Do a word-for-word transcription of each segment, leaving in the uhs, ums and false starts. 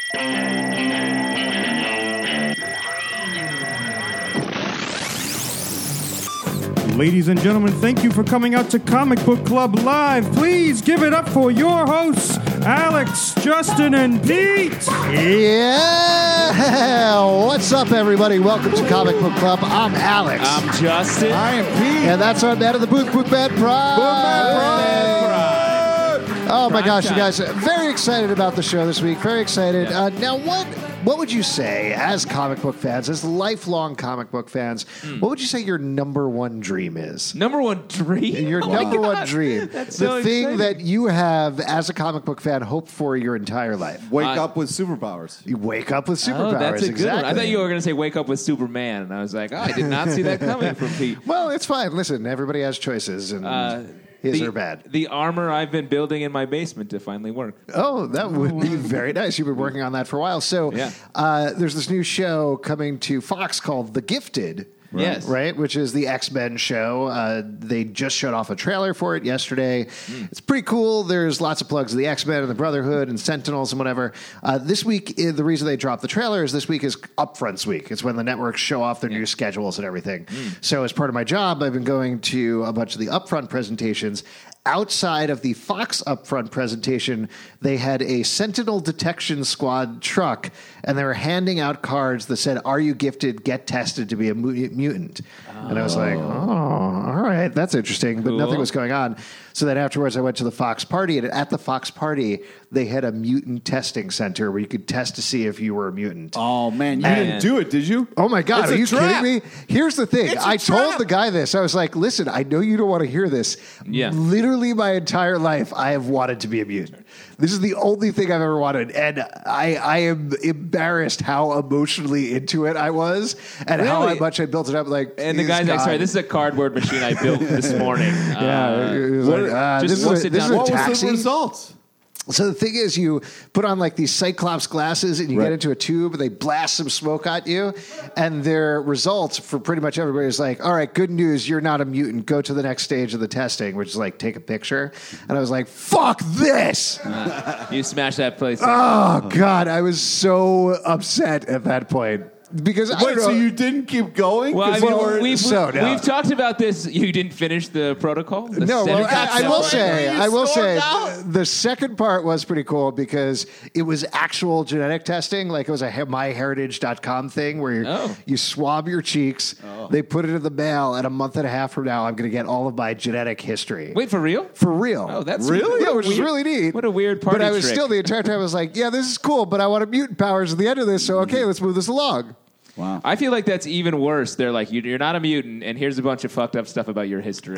Ladies and gentlemen, thank you for coming out to Comic Book Club Live. Please give it up for your hosts, Alex, Justin, and Pete. Yeah! What's up, everybody? Welcome to Comic Book Club. I'm Alex. I'm Justin. I am Pete. And that's our man of the booth, Bookman Pride. Oh, my gosh, you guys. Very excited about the show this week. Very excited. Uh, now, what... What would you say, as comic book fans, as lifelong comic book fans, mm. what would you say your number one dream is? Number one dream? Your oh number one dream. That's the so thing exciting. that you have, as a comic book fan, hoped for your entire life. Wake uh, up with superpowers. You wake up with superpowers. Oh, that's a exactly. good one. I thought you were going to say wake up with Superman, and I was like, oh, I did not see that coming from Pete. Well, it's fine. Listen, everybody has choices, and Uh, his the, are bad. The armor I've been building in my basement to finally work. Oh, that would be very nice. You've been working on that for a while. So Yeah. uh, there's this new show coming to Fox called The Gifted. Right. Yes. Right, which is the X-Men show. Uh, they just showed off a trailer for it yesterday. Mm. It's pretty cool. There's lots of plugs of the X-Men and the Brotherhood and Sentinels and whatever. Uh, this week, uh, the reason they dropped the trailer is this week is Upfronts week. It's when the networks show off their yeah. new schedules and everything. Mm. So as part of my job, I've been going to a bunch of the Upfront presentations. Outside of the Fox Upfront presentation, they had a Sentinel Detection Squad truck, and they were handing out cards that said, "Are you gifted? Get tested to be a mu- mutant." Oh. And I was like, "Oh, all right, that's interesting." But cool. nothing was going on. So then afterwards, I went to the Fox party, and at the Fox party, they had a mutant testing center where you could test to see if you were a mutant. Oh, man. You And- didn't do it, did you? Oh, my God. It's Are a you trap. kidding me? Here's the thing. It's a I trap. told the guy this. I was like, listen, I know you don't want to hear this. Yeah. Literally my entire life, I have wanted to be a mutant. This is the only thing I've ever wanted. And I, I am embarrassed how emotionally into it I was and how Really? much I built it up. Like, And the this guy's like, guy- sorry, this is a cardboard machine I built this morning. Yeah. Uh, it was what- like, uh, just this is what's a, it this is down- a What was taxi. the results? So the thing is, you put on like these Cyclops glasses and you Right. get into a tube and they blast some smoke at you. And their results for pretty much everybody is like, all right, good news. You're not a mutant. Go to the next stage of the testing, which is like take a picture. And I was like, fuck this. uh, you smashed that place. Oh, God. I was so upset at that point. Because I Wait, don't know. so you didn't keep going? Well, I 'Cause mean, you were- we've, so no. we've talked about this. You didn't finish the protocol? The No, well, Senate- I, I will say, You I will stormed say, out? the second part was pretty cool because it was actual genetic testing. Like it was a my heritage dot com thing where you Oh. you swab your cheeks, they put it in the mail, and a month and a half from now, I'm going to get all of my genetic history. Wait, for real? For real. Oh, that's Really? Yeah, which is weird. really neat. What a weird party But I was trick. still, the entire time, I was like, yeah, this is cool, but I want mutant powers at the end of this, so okay, let's move this along. Wow. I feel like that's even worse. They're like, you- you're not a mutant, and here's a bunch of fucked up stuff about your history.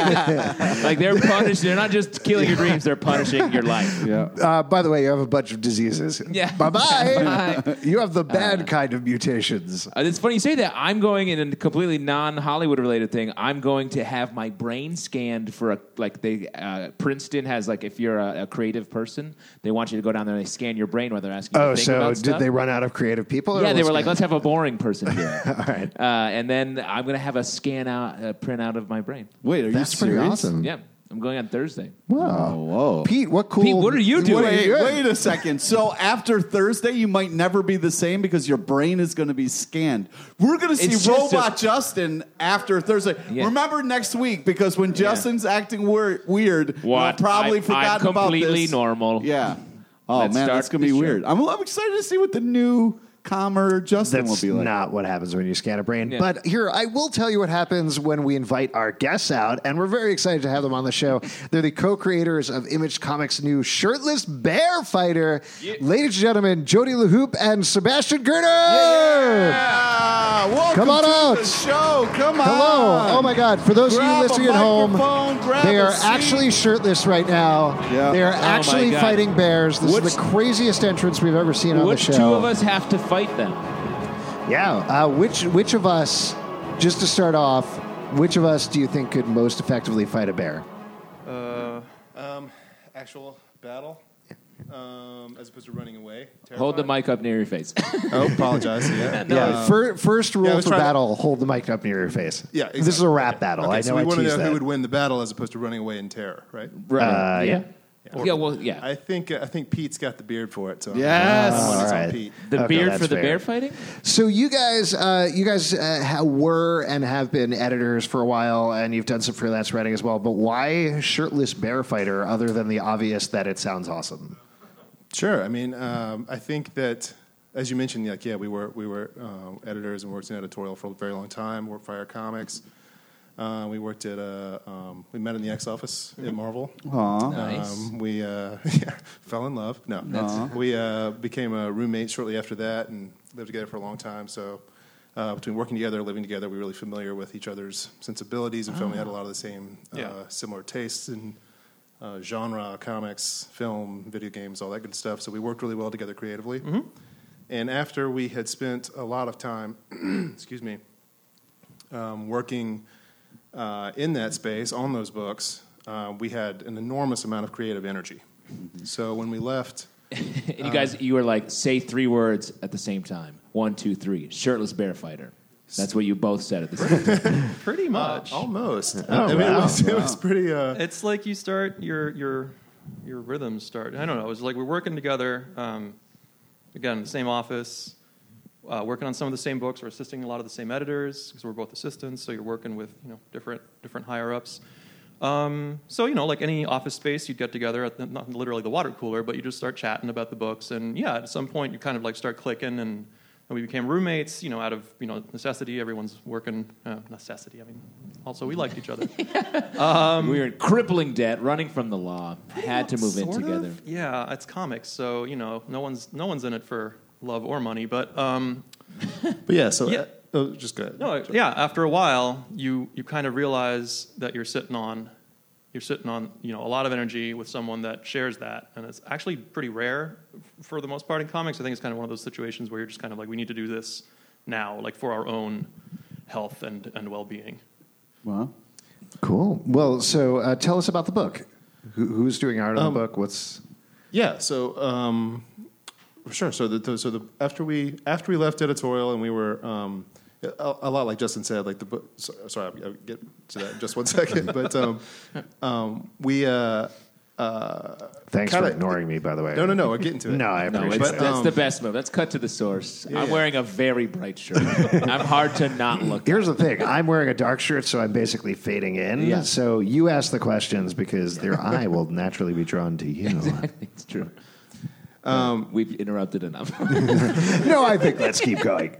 Like they're punished. They're not just killing your dreams; they're punishing your life. Yeah. Uh, by the way, you have a bunch of diseases. Yeah. Bye-bye. Bye. You have the bad kind of mutations. Uh, it's funny you say that. I'm going in a completely non-Hollywood related thing. I'm going to have my brain scanned for a like they uh, Princeton has like if you're a, a creative person, they want you to go down there and they scan your brain while they're asking you Oh, to think so about did stuff. they run out of creative people? or Yeah, they what's were like, going- let's have a boring person here. All right. Uh, and then I'm going to have a scan out, a print out of my brain. Wait, are That's you pretty serious? awesome. Yeah, I'm going on Thursday. Wow. Oh, whoa. Pete, what cool. Pete, what are you doing? Wait, Yeah. wait a second. So after Thursday, you might never be the same because your brain is going to be scanned. We're going to see It's just Robot a- Justin after Thursday. Yeah. Remember next week because when Justin's acting weir- weird, What? you'll probably I- forgotten I'm about completely this. normal. Yeah. Oh, Let's man, start that's going to be the show. weird. I'm, I'm excited to see what the new calmer Justin That's will be like. not what happens when you scan a brain. Yeah. But here, I will tell you what happens when we invite our guests out, and we're very excited to have them on the show. They're the co-creators of Image Comics' new shirtless bear fighter. Yeah. Ladies and gentlemen, Jody LaHoop and Sebastian Gerner. Yeah. Welcome Come on to out. the show. Come on. Hello. Oh, my God. For those Grab of you a listening at home, microphone, grab they a are seat. actually shirtless right now. Yeah. They are Oh, my actually God. fighting bears. This Which- is the craziest entrance we've ever seen on Which the show. two of us have to fight them? Yeah. Uh, which which of us, just to start off, which of us do you think could most effectively fight a bear? Uh, um, actual battle, um, as opposed to running away. Hold the Terrifying. mic up near your face. Oh, apologize. Yeah. No, Yeah. Fir- first rule yeah, I was for trying to- battle: hold the mic up near your face. Yeah, exactly. This is a rap Okay. battle. Okay, I know so we I want to teased know that. who would win the battle as opposed to running away in terror, right? Uh, yeah. Yeah, well, yeah. I think uh, I think Pete's got the beard for it. So Yes. I'm All on right. Pete. The Okay, beard that's for the fair. bear fighting? So you guys, uh, you guys uh, ha- were and have been editors for a while, and you've done some freelance writing as well. But why Shirtless Bear Fighter, other than the obvious that it sounds awesome? Sure. I mean, um, I think that, as you mentioned, like yeah, we were we were um, editors and worked in editorial for a very long time. Worked for Fire Comics. Uh, we worked at uh, um, we met in the X office at Marvel. Aw. Nice. Um, we uh, yeah, fell in love. No, That's- we uh, became a roommate shortly after that and lived together for a long time. So uh, between working together, living together, we were really familiar with each other's sensibilities and felt we had a lot of the same uh, Yeah. similar tastes in uh, genre, comics, film, video games, all that good stuff. So we worked really well together creatively. And after we had spent a lot of time, excuse me, um, working uh, in that space on those books, uh, we had an enormous amount of creative energy. So when we left, And you guys, you were like, say three words at the same time. One, two, three. Shirtless bear fighter. That's what you both said at the same time. Pretty much. almost, Oh, I mean, wow. it, was, it was pretty. Uh, It's like you start your your your rhythms start. I don't know. It was like we're working together. Um, again, the same office, uh, working on some of the same books. We're assisting a lot of the same editors because we're both assistants. So you're working with you know different different higher ups. Um, so you know, like any office space, you'd get together at the, not literally the water cooler, but you just start chatting about the books. And yeah, at some point, you kind of like start clicking and. And we became roommates, you know, out of you know necessity. Everyone's working uh, necessity. I mean, also we liked each other. we were in crippling debt, running from the law, had to move in Sort of. together. Yeah, it's comics, so you know, no one's no one's in it for love or money. But um, but yeah, so Yeah. uh, oh, just go ahead. no, yeah. After a while, you you kind of realize that you're sitting on you're sitting on you know a lot of energy with someone that shares that, and it's actually pretty rare f- for the most part in comics. I think it's kind of one of those situations where you're just kind of like, we need to do this now, like for our own health and and well being. Wow. Cool. Well, so uh, tell us about the book. Who, who's doing art on the book? What's Yeah, so um, sure. So the, so the after we after we left editorial and we were um, a, a lot like Justin said, like the book. So, sorry, I'll, I'll get to that in just one second. But um, um, we uh, uh, Thanks kinda- for ignoring me, by the way. No, no, no. I'll get into it. No, I No, appreciate it's, it. But, that's um, the best move. Let's cut to the source. I'm yeah. wearing a very bright shirt. I'm hard to not look at. Here's the thing. I'm wearing a dark shirt, so I'm basically fading in. Yeah. So you ask the questions because their eye will naturally be drawn to you. It's true. Um, We've interrupted enough. No, I think let's keep going.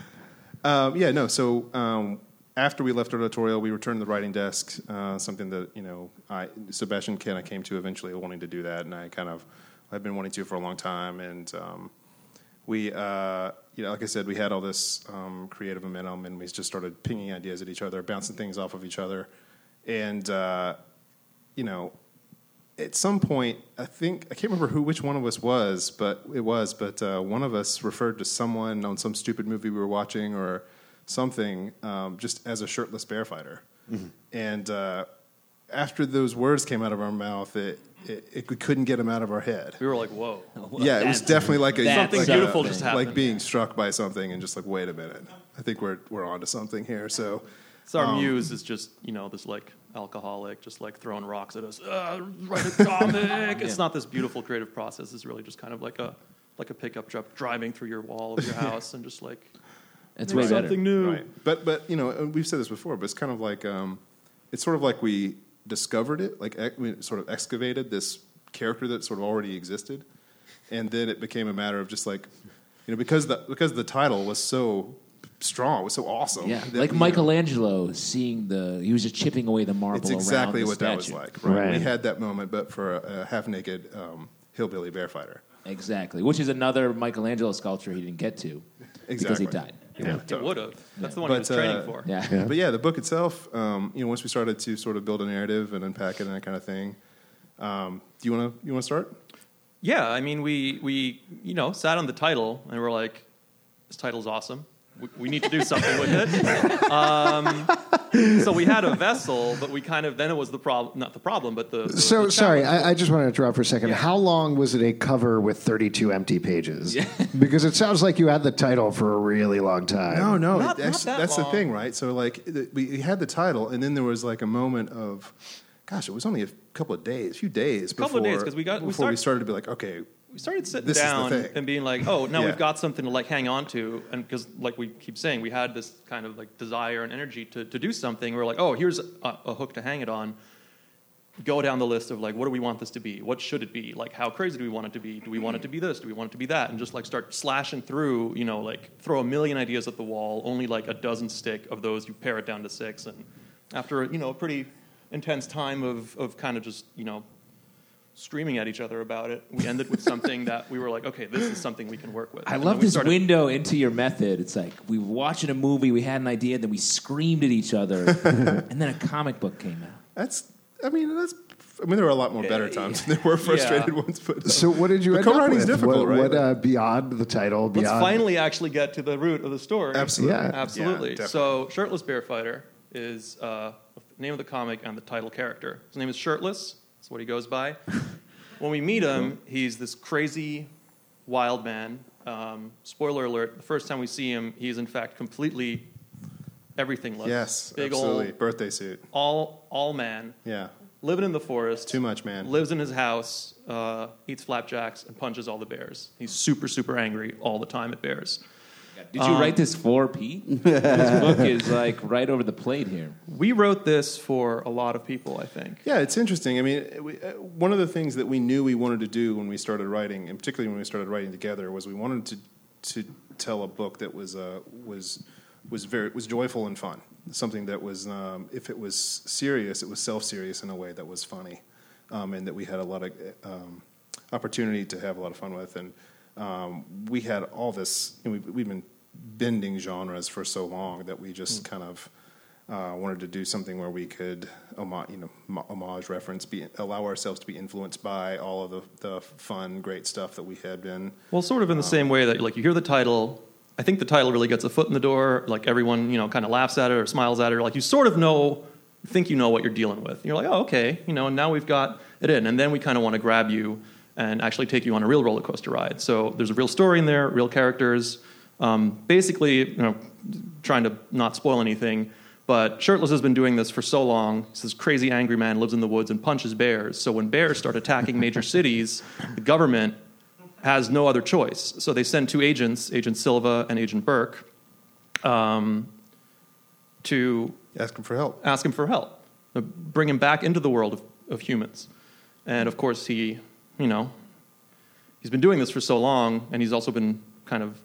Um, yeah, no. So um, after we left editorial, we returned to the writing desk. Uh, something that you know, I Sebastian kind of came to eventually wanting to do that, and I kind of I've been wanting to for a long time. And um, we, uh, you know, like I said, we had all this um, creative momentum, and we just started pinging ideas at each other, bouncing things off of each other, and uh, you know. At some point, I think I can't remember who, which one of us was, but it was. But uh, one of us referred to someone on some stupid movie we were watching or something, um, just as a shirtless bear fighter. Mm-hmm. And uh, after those words came out of our mouth, it, it, it we couldn't get them out of our head. We were like, whoa. Yeah, it was That- definitely like a that's Something like beautiful a, just like happened. being struck by something and just like, wait a minute, I think we're we're onto something here. So. So our Um, muse is just, you know, this like alcoholic, just like throwing rocks at us. Uh, write a comic. It's not this beautiful creative process. It's really just kind of like a like a pickup truck driving through your wall of your house and just like It's make way better. something new. Right. But but you know we've said this before, but it's kind of like um, it's sort of like we discovered it, like ex- we sort of excavated this character that sort of already existed, and then it became a matter of just like you know because the because the title was so strong, was so awesome. Yeah, that, like you know, Michelangelo seeing the, he was just chipping away the marble it's around exactly the what that was statue. like. Right? Right. We had that moment, but for a, a half-naked um, hillbilly bear fighter. Exactly, which is another Michelangelo sculpture he didn't get to because he Exactly. died. Yeah, It totally. would have. That's the one But, he was training uh, for. Yeah. But yeah, the book itself, um, you know, once we started to sort of build a narrative and unpack it and that kind of thing, um, do you want to you want to start? Yeah, I mean, we we you know sat on the title and we're like, this title's awesome. We, we need to do something with it. Um, so we had a vessel, but we kind of then it was the problem, not the problem, but the. the So the sorry, challenge. I, I just want to interrupt for a second. Yeah. How long was it a cover with thirty-two empty pages? Because it sounds like you had the title for a really long time. No, no, Not- it not actually- that that's long. the thing, right? So like the, we we had the title, and then there was like a moment of, gosh, it was only a couple of days, a few days, couple of before, days, 'cause we got- we before we start- started to be like, okay, We started sitting This is the down thing. and being like, oh, now Yeah. we've got something to like hang on to. And because like we keep saying, we had this kind of like desire and energy to, to do something. We're like, oh, here's a, a hook to hang it on. Go down the list of like, what do we want this to be? What should it be? Like, how crazy do we want it to be? Do we want it to be this? Do we want it to be that? And just like start slashing through, you know, like throw a million ideas at the wall. Only like a dozen stick. Of those, you pare it down to six. And after, you know, a pretty intense time of, of kind of just, you know, screaming at each other about it, we ended with something that we were like, okay, this is something we can work with. I And love then we this started- window into your method. It's like we were watching a movie, we had an idea, then we screamed at each other, and then a comic book came out. that's. I mean, that's. I mean, there were a lot more better times. There were frustrated Yeah. ones, but uh, So what did you but end up co-writing's with? difficult, what, right? What uh, beyond the title? Let's Beyond finally actually get to the root of the story. Absolutely. Yeah. Absolutely. Yeah, definitely. So, Shirtless Bear Fighter is uh, the name of the comic and the title character. His name is Shirtless. That's what he goes by. When we meet him, he's this crazy wild man. Um, spoiler alert, the first time we see him, he's in fact completely everything less. Yes, Big absolutely. old, Birthday suit. all, all man, Yeah. living in the forest. Too much, man. Lives in his house, uh, eats flapjacks, and punches all the bears. He's super, super angry all the time at bears. Did you write this for Pete? This book is like right over the plate here. We wrote this for a lot of people, I think. Yeah, it's interesting. I mean, we, uh, one of the things that we knew we wanted to do when we started writing, and particularly when we started writing together, was we wanted to to tell a book that was uh, was was very was joyful and fun. Something that was, um, if it was serious, it was self-serious in a way that was funny, um, and that we had a lot of um, opportunity to have a lot of fun with. And um, we had all this. You know, we, we've been bending genres for so long that we just kind of uh, wanted to do something where we could, homage, you know, homage, reference, be, allow ourselves to be influenced by all of the, the fun, great stuff that we had been. Well, sort of in the same way that, like, you hear the title. I think the title really gets a foot in the door. Like, everyone, you know, kind of laughs at it or smiles at it. Or, like, you sort of know, think you know what you're dealing with. You're like, oh, okay, you know, and now we've got it in. And then we kind of want to grab you and actually take you on a real roller coaster ride. So there's a real story in there, real characters. Um, basically, you know, trying to not spoil anything, but Shirtless has been doing this for so long. He's this crazy angry man, lives in the woods and punches bears. So when bears start attacking major cities, the government has no other choice. So they send two agents, Agent Silva and Agent Burke, um, to Ask him for help. ask him for help, to bring him back into the world of, of humans. And of course, he, you know, he's been doing this for so long, and he's also been kind of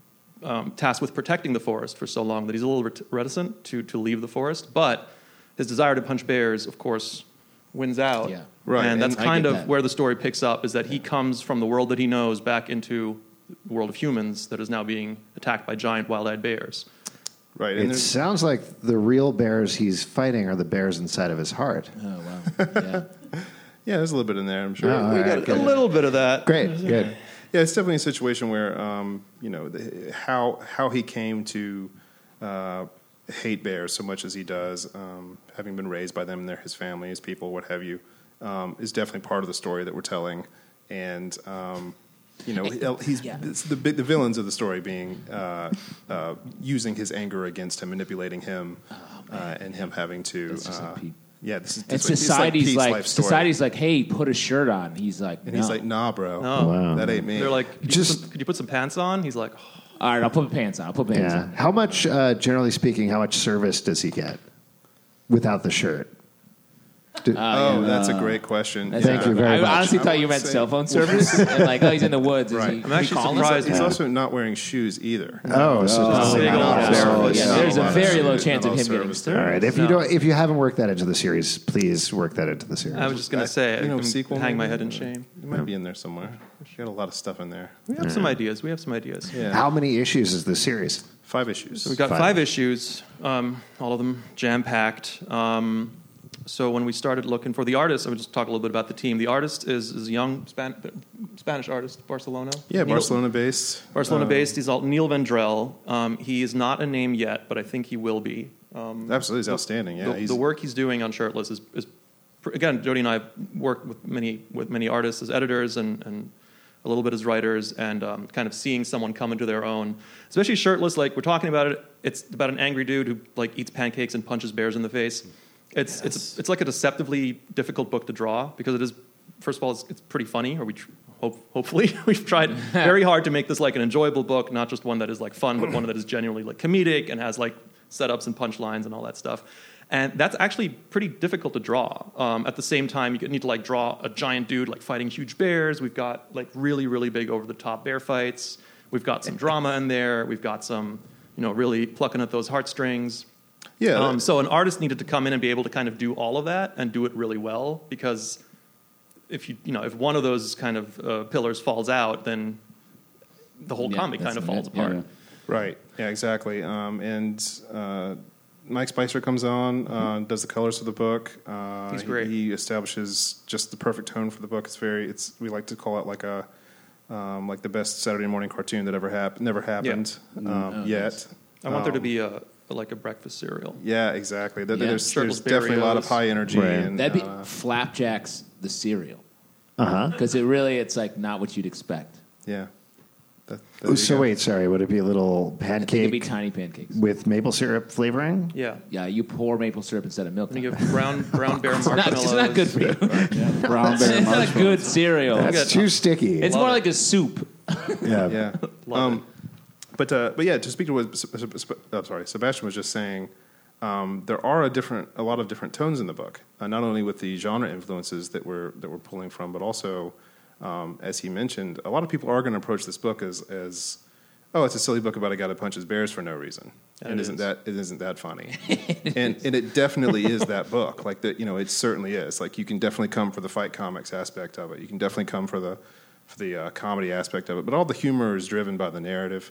um, tasked with protecting the forest for so long that he's a little ret- reticent to, to leave the forest. But his desire to punch bears, of course, wins out. Yeah. Right, And that's and I kind get of that. where the story picks up, is that he comes from the world that he knows back into the world of humans that is now being attacked by giant wild-eyed bears. Right. And It there's- sounds like the real bears he's fighting are the bears inside of his heart. Oh, wow. Yeah. yeah, there's a little bit in there, I'm sure. Oh, We all right, got a good. little bit of that. Great, good. Yeah, it's definitely a situation where, um, you know, the, how how he came to uh, hate bears so much as he does, um, having been raised by them, and they're his family, his people, what have you, um, is definitely part of the story that we're telling. And um, you know, he- he's Yeah. it's the big- the villains of the story being uh, uh, using his anger against him, manipulating him, uh, and him having to. That's just uh, like Pete. yeah, this is And this is- it's society's Pete's like, life story. society's like, hey, put a shirt on. He's like, and no. he's like, nah, bro, Oh. Wow. that ain't me. They're like, could you, Just- put some, could you put some pants on? He's like, oh. all right, I'll put pants on. I'll put pants Yeah. on. How much, uh, generally speaking, how much service does he get without the shirt? Do- oh, that's a great question. That's Thank like- you very I much. honestly I thought you would meant say- cell phone service. And like, oh, he's in the woods. Is Right. he, I'm can actually we call him surprised. He's Yeah. also not wearing shoes either. oh, so Oh, big not old all service. service. Yeah, Not there's a lot of very low shoes, chance not of all him getting service. served. All right. If you No. don't, if you haven't worked that into the series, please work that into the series. I was just going to say, You know, I'm sequel hang my maybe? head in shame. It might be in there somewhere. She got a lot of stuff in there. We have some ideas. We have some ideas. Yeah, How many issues is this series? five issues. So we got Five. five, issues, um, all of them jam-packed. Um, so when we started looking for the artist, I would just talk a little bit about the team. The artist is, is a young Span- Spanish artist, Barcelona. yeah, Neil- Barcelona-based. Barcelona-based. He's all, Neil Vendrell. Um, he is not a name yet, but I think he will be. Um, Uh, absolutely, he's outstanding. Yeah, the, he's, the work he's doing on Shirtless is, is pr- again, Jody and I have worked with many with many artists as editors and, and a little bit as writers, and um, kind of seeing someone come into their own, especially Shirtless. Like we're talking about it, it's about an angry dude who like eats pancakes and punches bears in the face. It's it's it's like a deceptively difficult book to draw because it is. First of all, it's, it's pretty funny, or we tr- hope hopefully we've tried very hard to make this like an enjoyable book, not just one that is like fun, but one that is genuinely like comedic and has like setups and punchlines and all that stuff. And that's actually pretty difficult to draw. Um, at the same time, you need to like draw a giant dude like fighting huge bears. We've got like really really big over the top bear fights. We've got some drama in there. We've got some you know really plucking at those heartstrings. Yeah. Um, so an artist needed to come in and be able to kind of do all of that and do it really well because if you you know if one of those kind of uh, pillars falls out, then the whole Yeah, comic kind of falls Yeah, apart. yeah. Right. Yeah, exactly. Um, and uh, Mike Spicer comes on, uh, does the colors for the book. Uh, He's he- great. He, establishes just the perfect tone for the book. It's very. It's we like to call it like a um, like the best Saturday morning cartoon that ever happened. Never happened um, yet. I want there to Um, be a like a breakfast cereal. Yeah, exactly. There, Yeah. There's, Shirtless there's definitely a lot of Barrios. high energy. Right. And, That'd be uh, Flapjacks the cereal. Uh huh. Because it really, it's like not what you'd expect. yeah. That, there you So go. wait, sorry. Would it be a little I think it'd be pancake tiny pancakes. with maple syrup flavoring? Yeah. Yeah, you pour maple syrup instead of milk. And you have brown brown bear It's not, marshmallows. it's not good for you. Brown bear It's not a marshmallows. good cereal. That's Good. too sticky. It's Love more it. like a soup. yeah. Yeah. Love um, but uh, but yeah, to speak to what S- S- S- oh, sorry, Sebastian was just saying, um, there are a different a lot of different tones in the book. Uh, not only with the genre influences that we're that we're pulling from, but also, um, as he mentioned, a lot of people are going to approach this book as as oh, it's a silly book about a guy that punches bears for no reason. And And it isn't is. that it isn't that funny? and and it definitely is that book. Like that, you know, it certainly is. Like you can definitely come for the fight comics aspect of it. You can definitely come for the for the uh, comedy aspect of it. But all the humor is driven by the narrative.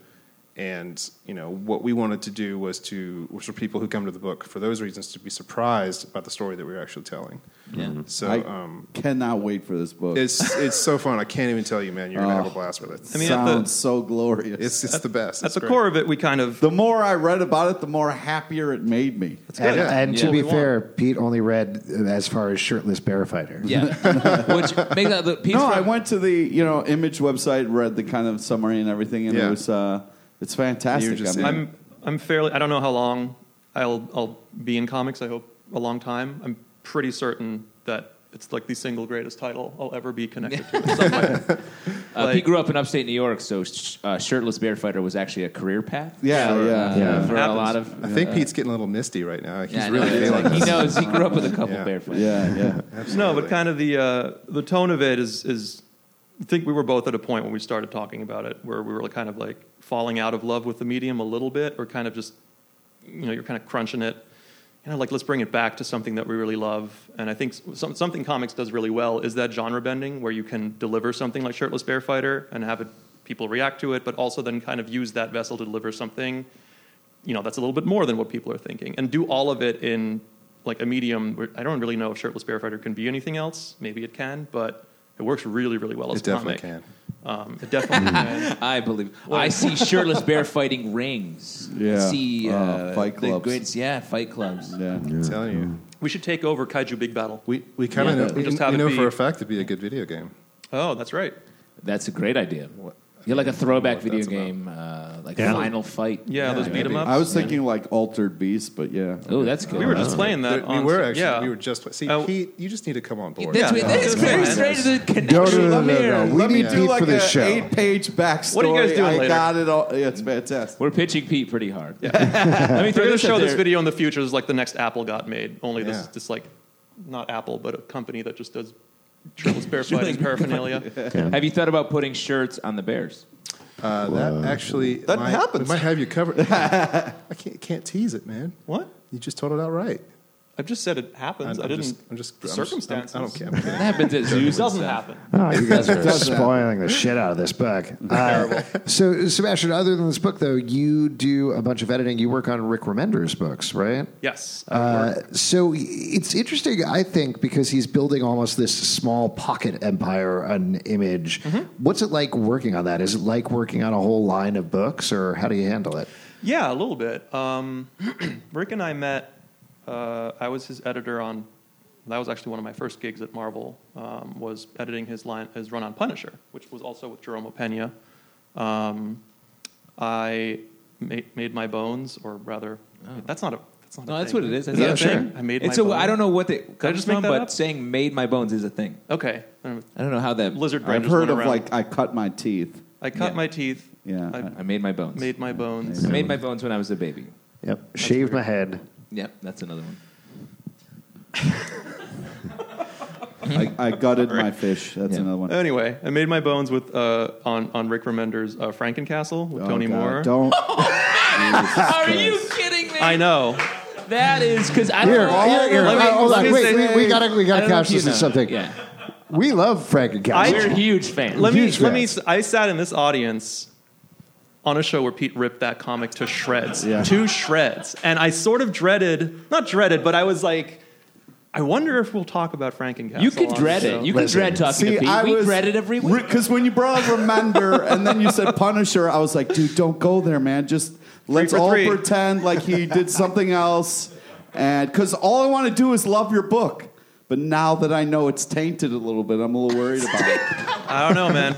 And you know what we wanted to do was to was for people who come to the book for those reasons to be surprised about the story that we were actually telling. Yeah. So I um, cannot wait for this book. it's it's so fun. I can't even tell you, man. You're gonna have a Oh. blast with it. I mean, at the- sounds so glorious. It's it's the best. At It's the great. core of it, we kind of the more I read about it, the more happier it made me. And, Yeah. and to Yeah. be What we fair, Pete only read as far as shirtless bear fighter. Yeah. Which makes that the piece No, I from- went to the you know Image website, read the kind of summary and everything, and Yeah. it was uh, it's fantastic. You're just I mean, I'm I'm fairly. I don't know how long I'll I'll be in comics. I hope a long time. I'm pretty certain that it's like the single greatest title I'll ever be connected to in some way. Uh, Like- Pete grew up in upstate New York, so sh- uh, shirtless bear fighter was actually a career path. Yeah, for, yeah. uh, Yeah. for a Happens. lot of. I think Pete's getting a little misty right now. He's Yeah, I really know. It's feeling like he this. knows he grew up with a couple Yeah. bear fighters. yeah, yeah. No, Absolutely. but kind of the uh, the tone of it is is. I think we were both at a point when we started talking about it where we were kind of like falling out of love with the medium a little bit, or kind of just you know you're kind of crunching it. You know, like let's bring it back to something that we really love. And I think some, something comics does really well is that genre bending, where you can deliver something like Shirtless Bear Fighter and have it, people react to it, but also then kind of use that vessel to deliver something, you know, that's a little bit more than what people are thinking, and do all of it in like a medium where I don't really know if Shirtless Bear Fighter can be anything else. Maybe it can, but it works really, really well as It a definitely comic. can. Um, it definitely can. I believe. I see shirtless bear fighting rings. I Yeah. see Uh, uh, fight the clubs. greats- yeah, fight clubs. Yeah. I'm telling you. We should take over Kaiju Big Battle. We we kind of Yeah. know, We we, just have we it know be- for a fact it'd be a good video game. Oh, that's right. That's a great idea. You're like a throwback what video that's about. game, uh, like Yeah. Final Fight. Yeah, those beat 'em maybe. ups. I was thinking like Altered Beast, but yeah. Oh, that's good. We were just playing that. There- we on- were actually. Yeah. We were just. See, Uh, Pete, you just need to come on board. That's, Yeah. that's Yeah. very Yeah. straight to the connection. No, no, no, Come no, here. no. We Let me need do Pete like for the an show. eight-page backstory. What are you guys doing I later? got it all. Yeah, it's fantastic. We're pitching Pete pretty hard. Yeah. Let me We're throw going to this show out this there. video in the future as like the next Apple got made. Only this Yeah. is just like not Apple, but a company that just does shirtless bear fighting paraphernalia. Have you thought about putting shirts on the bears? Uh, that actually That might, happens. We might have you covered. I can't can't tease it, man. What? You just told it out right. I've just said it happens. I'm I didn't. Just, I'm just the I'm just- circumstances. I don't care. I'm kidding. That happens at zoos. It and doesn't stuff. happen. Oh, you guys are Doesn't spoiling the shit out of this book. Uh, so, Sebastian, other than this book, though, you do a bunch of editing. You work on Rick Remender's books, right? Yes. Uh, so it's interesting, I think, because he's building almost this small pocket empire on Image. What's it like working on that? Is it like working on a whole line of books, or how do you handle it? Yeah, a little bit. Um, Rick and I met. Uh, I was his editor on. That was actually one of my first gigs at Marvel. Um, was editing his line, his run on Punisher, which was also with Jerome Opeña. Um, I made, made my bones, or rather, that's not a That's not No, a that's thing. what it is. Is Yeah, that a sure. thing? I made It's my a, bones. I don't know what it comes just make from, that but up? saying "made my bones" is a thing. Okay. Um, I don't know how that. Lizard brain I've just heard went of around. like I cut my teeth. I cut Yeah. my teeth. Yeah. I I made my bones. made my bones. I made my bones when I was a baby. Yep. Shaved my head. Yep, that's another one. I, I gutted my fish. That's Yeah. another one. Anyway, I made my bones with uh, on on Rick Remender's uh, Frankencastle with Oh, Tony God, Moore. Don't. Are you kidding me? I know. That is because I don't Here, know. here, here. let me- Uh, hold let on. me Wait, say- we, we gotta, we I gotta don't know couch if you this as know. something. Yeah, We love Frank and Castle. we're huge fans. Let me Huge let me. fans. I sat in this audience on a show where Pete ripped that comic to shreds, Yeah. to shreds, and I sort of dreaded, not dreaded, but I was like, I wonder if we'll talk about Frankencastle. You can on dread the it. show. You can Listen, dread talking See, to Pete. I We was dread it every week. because when you brought up Remender and then you said Punisher, I was like, dude, don't go there, man. Just let's for all three. pretend like he did something else, and because all I want to do is love your book. But now that I know it's tainted a little bit, I'm a little worried about it. I don't know, man.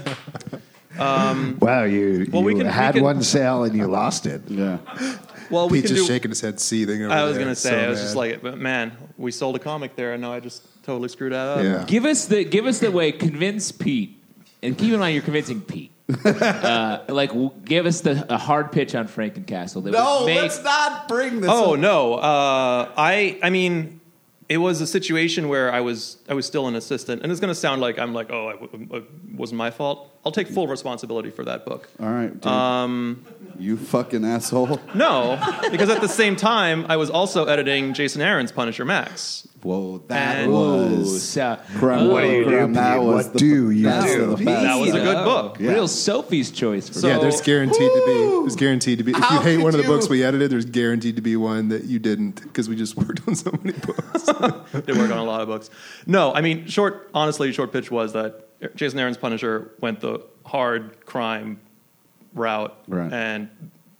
Wow, you, Well, you we can- we had can- one sale and you lost it. Yeah. Well, we Pete's can just do. shaking his head, seething over I was there. gonna It's say, so I was bad. just like, but man, we sold a comic there, and now I just totally screwed that up. Yeah. Give us the give us the way. Convince Pete, and keep in mind you're convincing Pete. uh, like, w- give us the a hard pitch on Frankencastle. That No, would make, let's not bring this. Oh up. no, uh, I I mean, it was a situation where I was I was still an assistant, and it's going to sound like I'm like, oh, it, it wasn't my fault. I'll take full responsibility for that book. All right, dude. Um, you fucking asshole. no, because at the same time, I was also editing Jason Aaron's Punisher Max. Whoa, that And- was. So, Creme What do you do, creme. That Pete? was What the do you best do? of the best. That was a good oh, book. Yeah. Real Sophie's choice. For So- yeah, there's guaranteed to be. There's guaranteed to be. If How you hate one of could the books you- we edited, there's guaranteed to be one that you didn't because we just worked on so many books. They work on a lot of books. No, I mean, short. Honestly, short pitch was that Jason Aaron's Punisher went the hard crime route, Right. and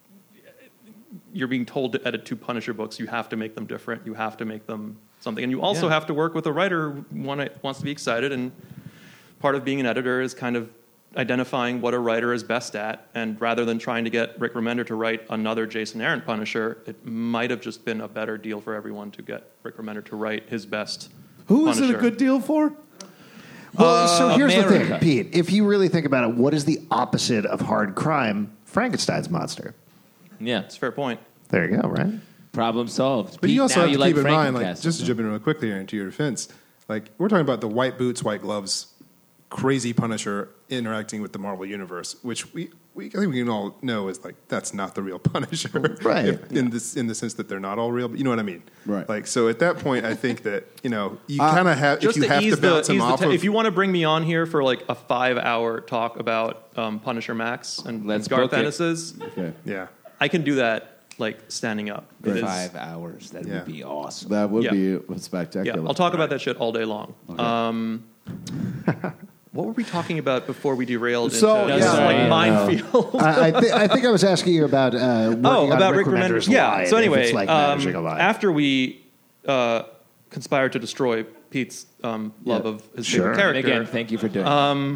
you're being told to edit two Punisher books. You have to make them different. You have to make them something, and you also Yeah. have to work with a writer who wanna, wants to be excited. And part of being an editor is kind of identifying what a writer is best at. And rather than trying to get Rick Remender to write another Jason Aaron Punisher, it might have just been a better deal for everyone to get Rick Remender to write his best. Who is it a Punisher. good deal for? Well, so here's the America. thing, Pete. If you really think about it, what is the opposite of hard crime? Frankenstein's monster. Yeah, That's a fair point. There you go, right? problem solved. But Pete, you also now have to like keep in mind, like, Frankencastle. just to jump in real quickly here into your defense, like we're talking about the white boots, white gloves, crazy Punisher interacting with the Marvel universe, which we, we I think we can all know is like that's not the real Punisher, Right. If- in this in the sense that they're not all real, but you know what I mean, Right. Like so, at that point, I think that you know you Uh, kind of have if Just you to have ease to the, bounce ease him the off te- of. if you want to bring me on here for like a five-hour talk about um, Punisher Max and Let's Garth book it. Ennis's, Okay. yeah, I can do that like standing up. It is- five hours. That Yeah. would be awesome. That would Yeah. be Yeah, spectacular. I'll talk about that shit all day long. Um, what were we talking about before we derailed So, into yeah. this like Yeah. minefield? I, I, th- I think I was asking you about uh, working oh, on about Rick Rick Remender's Remender. Yeah. line, So if anyway, it's like um, managing a line. after we uh, conspired to destroy Pete's um, love Yeah. of his Sure. favorite And character, again, thank you for doing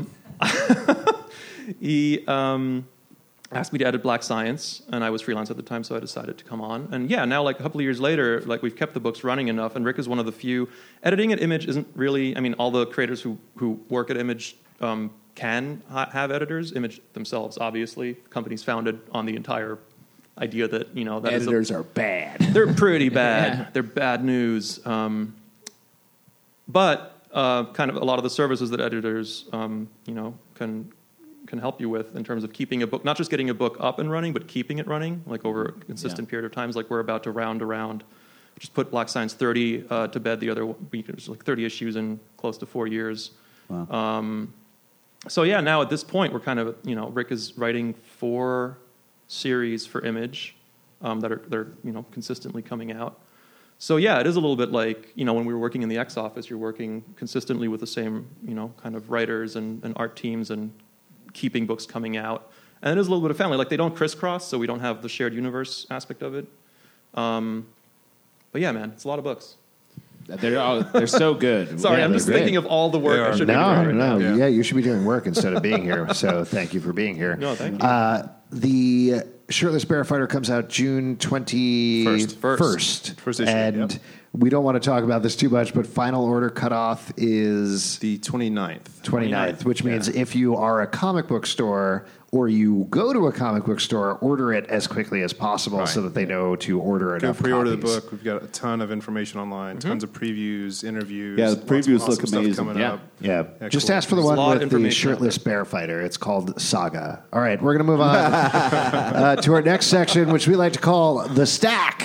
he um, asked me to edit Black Science, and I was freelance at the time, so I decided to come on. And yeah, now like a couple of years later, like we've kept the books running enough, and Rick is one of the few. Editing at Image isn't really. I mean, all the creators who who work at Image um, can ha- have editors. Image themselves, obviously, companies founded on the entire idea that you know that is a- Editors are bad. they're pretty bad. Yeah. They're bad news. Um, but uh, kind of a lot of the services that editors, um, you know, can can help you with in terms of keeping a book, not just getting a book up and running, but keeping it running, like over a consistent Yeah. period of times. Like we're about to round around. Just put Black Science thirty uh, to bed the other week. It was like thirty issues in close to four years. Wow. Um, so yeah, now at this point, we're kind of, you know, Rick is writing four series for Image um, that are they're you know consistently coming out. So yeah, it is a little bit like, you know, when we were working in the X office, you're working consistently with the same, you know, kind of writers and, and art teams and keeping books coming out. And it is a little bit of family. Like they don't crisscross, so we don't have the shared universe aspect of it. Um, but yeah, man, it's a lot of books. They're all, they're so good. Sorry, Yeah, I'm they're just great. thinking of all the work They I are. should be doing No, right no, now. yeah. Yeah. you should be doing work instead of being here. So thank you for being here. No, thank you. Uh, the Shirtless Bear Fighter comes out June twenty-first. First. First issue, And yep. we don't want to talk about this too much, but final order cutoff is The twenty-ninth. twenty-ninth, which means if you are a comic book store or you go to a comic book store, order it as quickly as possible Right. so that they know to order Go enough pre-order the copies. book. We've got a ton of information online, tons of previews, interviews. Yeah, the lots of previews awesome look stuff amazing. Coming Yeah. up. Yeah, Yeah, just cool. ask for the There's one a lot of with the information out shirtless bear fighter. It's called Saga. All right, we're going to move on uh, to our next section, which we like to call the Stack.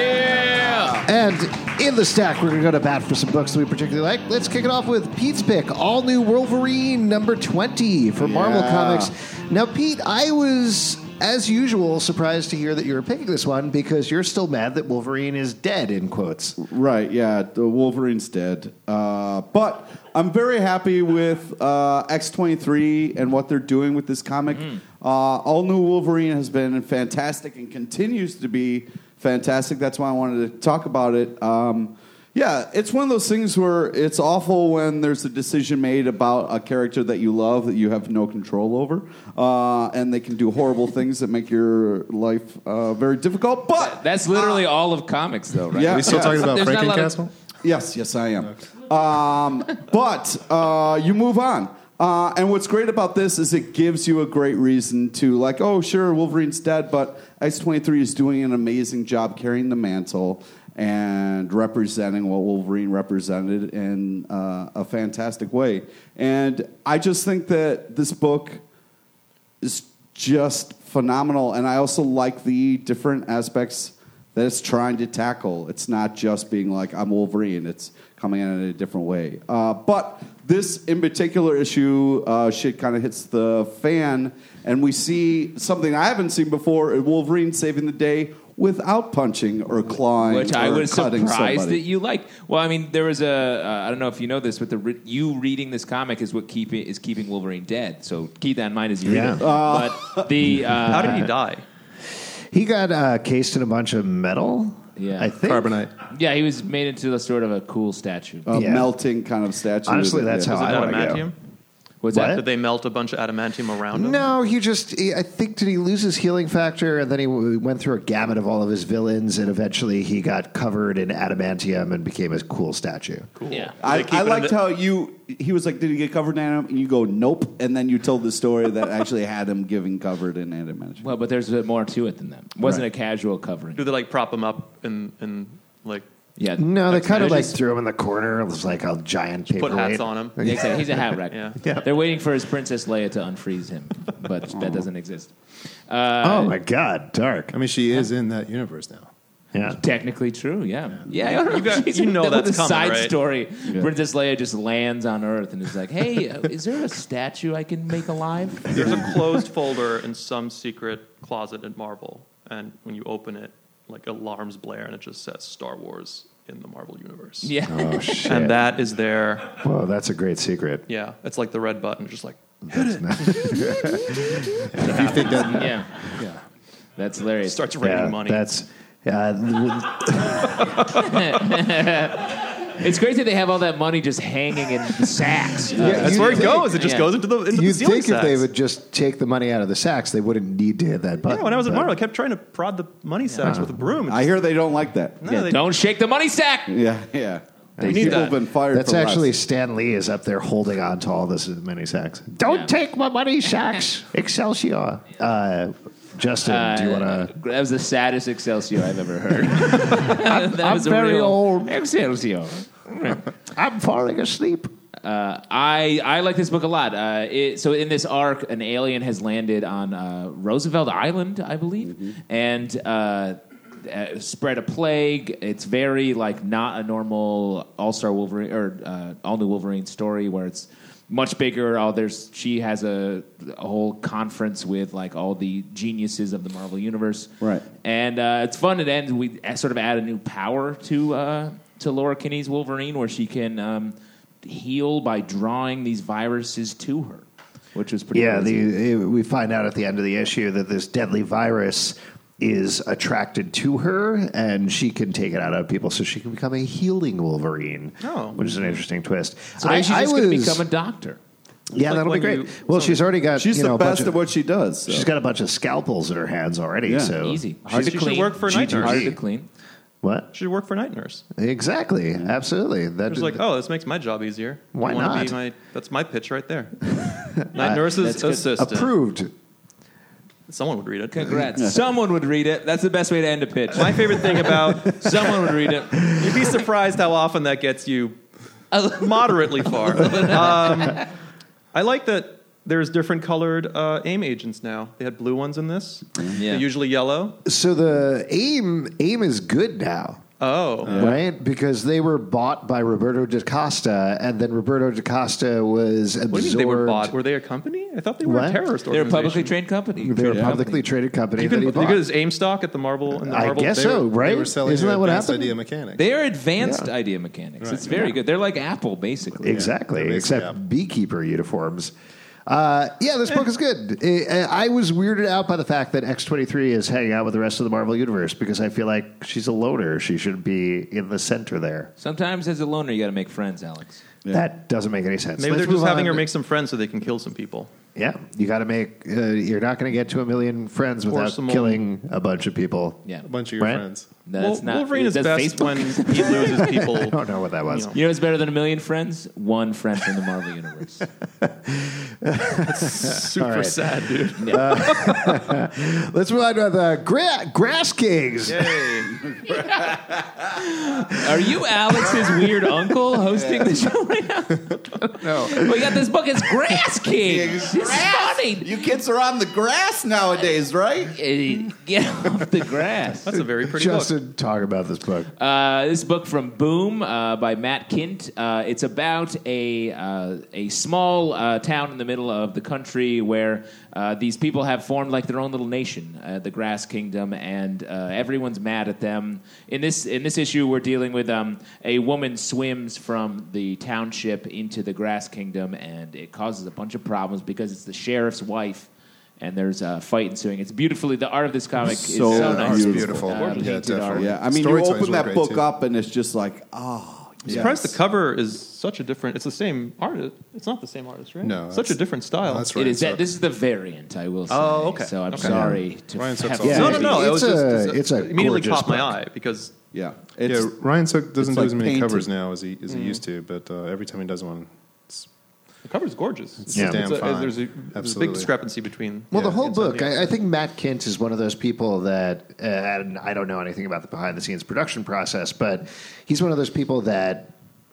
Yeah. And in the Stack, we're going to go to bat for some books that we particularly like. Let's kick it off with Pete's pick, All New Wolverine, number twenty for Marvel Yeah. Comics. Now, Pete, I was, as usual, surprised to hear that you were picking this one because you're still mad that Wolverine is dead, in quotes. Right, yeah, the Wolverine's dead. Uh, but I'm very happy with uh, X twenty-three and what they're doing with this comic. Uh, All New Wolverine has been fantastic and continues to be fantastic. That's why I wanted to talk about it. Um, yeah, it's one of those things where it's awful when there's a decision made about a character that you love that you have no control over. Uh, and they can do horrible things that make your life uh, very difficult. But That's literally all of comics, though, right? Yeah. Are we still talking about There's not a lot of- Frankencastle? Yes, yes, I am. Um, but uh, you move on. Uh, and what's great about this is it gives you a great reason to, like, oh, sure, Wolverine's dead, but X twenty-three is doing an amazing job carrying the mantle and representing what Wolverine represented in uh, a fantastic way. And I just think that this book is just phenomenal. And I also like the different aspects that it's trying to tackle. It's not just being like, I'm Wolverine. It's coming in in a different way. Uh, but this in particular issue, uh, shit kind of hits the fan, and we see something I haven't seen before, Wolverine saving the day without punching or clawing Which I or was cutting surprised somebody. that you liked. Well, I mean, there was a uh, I don't know if you know this, but the re- you reading this comic is what keep is keeping Wolverine dead. So keep that in mind as you Yeah. read it. but the uh, How did he die? He got uh, cased in a bunch of metal, Yeah. I think. Carbonite. Yeah, he was made into a sort of a cool statue. A Yeah. melting kind of statue. Honestly, that- that's yeah. how Was it I wanna go. adamantium? What's What? that? Did they melt a bunch of adamantium around him? No, he just, he, I think, did he lose his healing factor? And then he w- went through a gamut of all of his villains, and eventually he got covered in adamantium and became a cool statue. Cool. Yeah. I, They keep I it in liked the- how you. He was like, "Did he get covered in adamantium?" And you go, "Nope." And then you told the story that actually had him giving covered in adamantium. Well, but there's a bit more to it than that. It wasn't Right. a casual covering. Do they like prop him up and and like Yeah. No, they That's- kind of they're like just- threw him in the corner. It was like a giant put paperweight. hats on him? Yeah, exactly. He's a hat rack. Yeah. Yeah. They're waiting for his Princess Leia to unfreeze him, but that doesn't exist. Uh, Oh my God, dark. I mean, she is in that universe now. Yeah. Technically true, yeah. Yeah, You got- She's you know with that's a coming, side right? story. Princess Leia just lands on Earth and is like, hey, uh, is there a statue I can make alive? there's a closed folder in some secret closet at Marvel, and when you open it, like alarms blare, and it just says Star Wars in the Marvel universe. Yeah. Oh, shit. And that is their Whoa, that's a great secret. yeah. It's like the red button, just like If you think that, yeah. Yeah. That's hilarious. starts raining Yeah, money. that's. Uh, It's great that they have all that money just hanging in sacks. Uh, Yeah, That's you'd where it think- goes. It just yeah. goes into the into the you'd ceiling think if they sacks. would just take the money out of the sacks, they wouldn't need to hit that button. Yeah, when I was at but- Marvel, I kept trying to prod the money sacks with a broom. I hear they don't like that. No, yeah, they- don't shake the money sack. Yeah, yeah. We need People that. have been fired. That's for actually less. Stan Lee is up there holding on to all this many sacks. Don't Yeah. take my money sacks, Excelsior. Uh, Justin, do you want to? That was the saddest Excelsior I've ever heard. that I'm was a very real old. Excelsior. I'm falling asleep. Uh, I I like this book a lot. Uh, it, so in this arc, an alien has landed on uh, Roosevelt Island, I believe, and uh, uh, spread a plague. It's very like not a normal All Star Wolverine or uh, All New Wolverine story where it's much bigger. Oh, there's she has a, a whole conference with like all the geniuses of the Marvel universe, Right. And uh, it's fun. It ends. We sort of add a new power to uh, to Laura Kinney's Wolverine, where she can um, heal by drawing these viruses to her, which was pretty. Yeah, crazy. the, we find out at the end of the issue that this deadly virus is attracted to her, and she can take it out of people, so she can become a healing Wolverine. Oh. Which is an interesting twist. so maybe she's I, just I going to was- become a doctor. Yeah, like that'll be when great. you- well, so- she's already got She's you the know, a bunch best of, at what she does. so. She's got a bunch of scalpels in her hands already. Yeah. So Easy. Hard She to should clean. work for a night G G. nurse. Hard to clean. What? She should work for a night nurse. Exactly. Absolutely. That It's like, oh, this makes my job easier. Why You wanna not? Be my, that's my pitch right there. Night nurse's that's good. assistant. approved. Someone would read it. Congrats. Someone would read it. That's the best way to end a pitch. My favorite thing about Someone would read it. you'd be surprised how often that gets you moderately far. Um, I like that there's different colored uh, AIM agents now. They had blue ones in this. Yeah. They're usually yellow. So the aim aim is good now. Oh. Right? Because they were bought by Roberto DaCosta, and then Roberto DaCosta was absorbed. What do you mean they were bought? Were they a company? I thought they were What? a terrorist They're a organization. publicly traded company. They were a Yeah. publicly traded company You that can, he you bought. get his AIM stock at the Marble. In the I Marble. guess They so, were, right? They were selling Isn't their that what advanced happened? idea mechanics. They are advanced Yeah. idea mechanics. Right. It's very Yeah. good. They're like Apple, basically. Exactly, they're basically except Apple. beekeeper uniforms. Uh, yeah, this book is good. I, I was weirded out by the fact that X twenty-three is hanging out with the rest of the Marvel Universe because I feel like she's a loner. She should be in the center there. Sometimes as a loner, you got to make friends, Alex. That doesn't make any sense. Maybe Let's they're just move having on. her make some friends so they can kill some people. Yeah, you got to make. Uh, you're not going to get to a million friends without some killing a bunch of people. Yeah. A bunch of your Right? friends. That's Well, not, Wolverine is that's best Facebook. when he loses people. I don't know what that was. You know. You know what's better than a million friends? One friend from the Marvel Universe. Super right. sad, dude. Let's move on to the gra- Grass Kings. Yay. Are you Alex's weird uncle hosting the show right now? No. We got this book. It's Grass Kings. It's funny. You kids are on the grass nowadays, right? Uh, Get off the grass. That's a very pretty book. Justin, talk about this book. Uh, this book from Boom uh, by Matt Kint. Uh, it's about a uh, a small uh, town in the middle of the country where uh, these people have formed like their own little nation, uh, the Grass Kingdom, and uh, everyone's mad at them. In this in this issue, we're dealing with um, a woman swims from the township into the Grass Kingdom, and it causes a bunch of problems because it's the sheriff's wife. And there's a fight ensuing. It's beautifully the art of this comic is So so nice. It's beautiful. beautiful. Uh, Yeah, painted definitely. art. Yeah, I mean, Story you times open were that great, book too. up and it's just like, oh, I'm surprised the cover is such a different. It's the same artist. It's not the same artist, right? No, such a that's- different style. no, that's It is So- that. This is the variant, I will say. Oh, okay. So I'm Okay. sorry to Ryan Sook's have also- Yeah, no, no, no. It it's was a- just it's a it immediately gorgeous caught my book. eye because yeah. It's, yeah, Ryan Sook doesn't it's do like as many painted. covers now as he as he used to, but uh, every time he does one, it's the cover's gorgeous. It's, Yeah. it's damn a, fine. there's, a, there's a Absolutely. big discrepancy between. Well, the yeah, whole inside book, the I, I think Matt Kint is one of those people that, uh, and I don't know anything about the behind the scenes production process, but he's one of those people that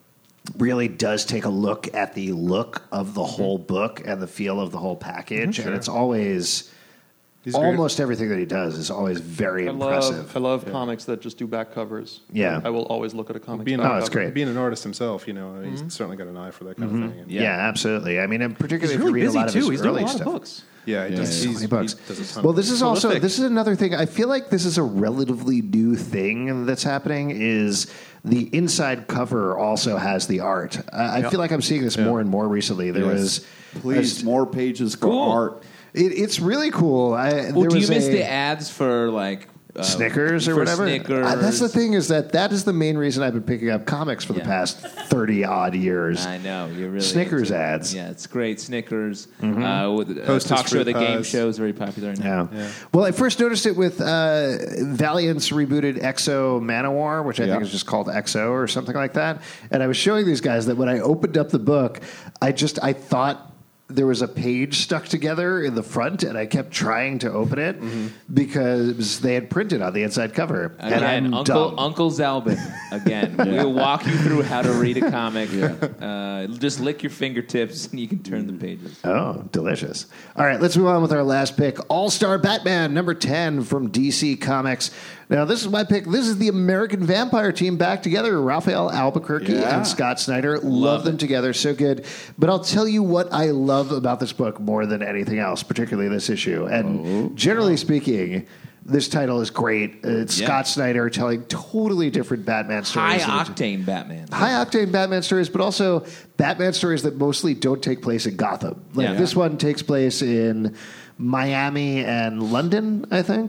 really does take a look at the look of the whole book and the feel of the whole package, and it's always He's great. almost everything that he does is always very I impressive. love, I love comics that just do back covers. Yeah. I will always look at a comic. being, Oh, an, that's great. being an artist himself, you know, he's certainly got an eye for that kind of thing. And yeah. absolutely. I mean, and particularly He's if you really read a busy lot of too. his He's doing a early lot stuff. of books. yeah, he does. So he's, many books. He does a ton Well, of this is also Prolific. this is another thing. I feel like this is a relatively new thing that's happening. Is the inside cover also has the art? I, I Yeah. feel like I'm seeing this more and more recently. There Yes. was Please, more pages for Cool. art. It, it's really cool. I, Well, there do you was miss a, the ads for like uh, Snickers or for whatever? Snickers. Uh, that's the thing is that that is the main reason I've been picking up comics for the Yeah. past thirty odd years. I know you're really Snickers into it. ads. Yeah, it's great. Snickers. Uh, with, uh, Hostess talk show, fruit the game pies. show is very popular right now. Yeah. Well, I first noticed it with uh, Valiant's rebooted Exo Manowar, which I Yeah. think is just called Exo or something like that. And I was showing these guys that when I opened up the book, I just I thought there was a page stuck together in the front, and I kept trying to open it because they had printed on the inside cover. and Again, I'm Uncle dumb. Uncle Zalbin. Again, we'll walk you through how to read a comic. Uh, just lick your fingertips, and you can turn the pages. Oh, delicious. All right, let's move on with our last pick. All-Star Batman, number ten from D C Comics. Now, this is my pick. This is the American Vampire team back together. Raphael Albuquerque Yeah. and Scott Snyder. Love, them together. So good. But I'll tell you what I love about this book more than anything else, particularly this issue. And generally speaking, this title is great. It's Yeah. Scott Snyder telling totally different Batman High stories. that are- octane Batman. high octane Batman stories, but also Batman stories that mostly don't take place in Gotham. Like Yeah. this one takes place in Miami and London, I think.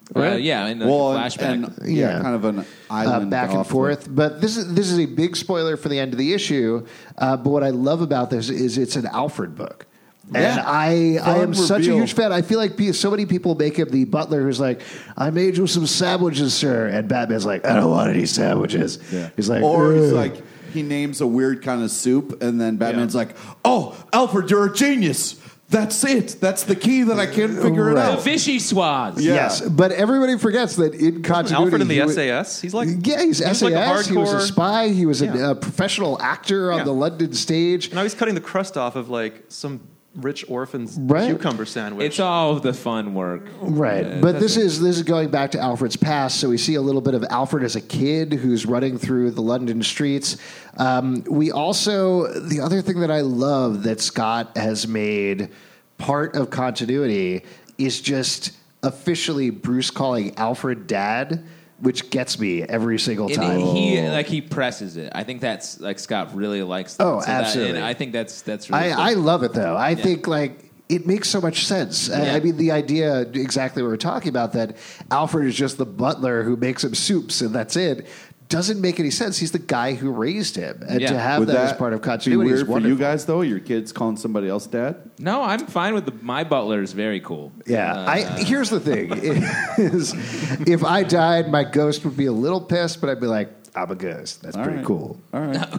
Uh, yeah, in the well, flashback. and, yeah, Yeah. kind of an uh, island back and off the- forth. But this is this is a big spoiler for the end of the issue. Uh, but what I love about this is it's an Alfred book. And Yeah. I, I Fun am such a reveal. huge fan. I feel like pe- so many people make him the butler who's like, I made you some sandwiches, sir. And Batman's like, I don't want any sandwiches. Yeah. He's like, or he's "Ugh." like, he names a weird kind of soup, and then Batman's like, "Oh, Alfred, you're a genius. That's it. That's the key that I can't figure it Right. the out." fishy swads. Yeah. Yes, but everybody forgets that in continuity, Alfred in the he wa- S A S. He's like yeah, he's he was S A S. like a he was a hardcore- spy. He was a Yeah. uh, professional actor on Yeah. the London stage. Now he's cutting the crust off of like some rich orphan's Right. cucumber sandwich. It's all the fun work. Right, Uh, but this that's- is this is going back to Alfred's past. So we see a little bit of Alfred as a kid who's running through the London streets. Um, we also the other thing that I love that Scott has made part of continuity is just officially Bruce calling Alfred Dad, which gets me every single And time. he like he presses it. I think that's like Scott really likes. That. Oh, that- absolutely. and I think that's that's really. cool. I, I love it though. I think like it makes so much sense. I- Yeah. I mean, the idea exactly what we're talking about that Alfred is just the butler who makes him soups and that's it doesn't make any sense. He's the guy who raised him, and Yeah. to have Would that, as that part of be continuity is weird for wonderful. you guys, though? Your kids calling somebody else dad? no, I'm fine with the, my butler. Is very cool. Yeah, Uh, I here's the thing: is if I died, my ghost would be a little pissed, but I'd be like, "I'm a ghost. That's All pretty right. cool. All right.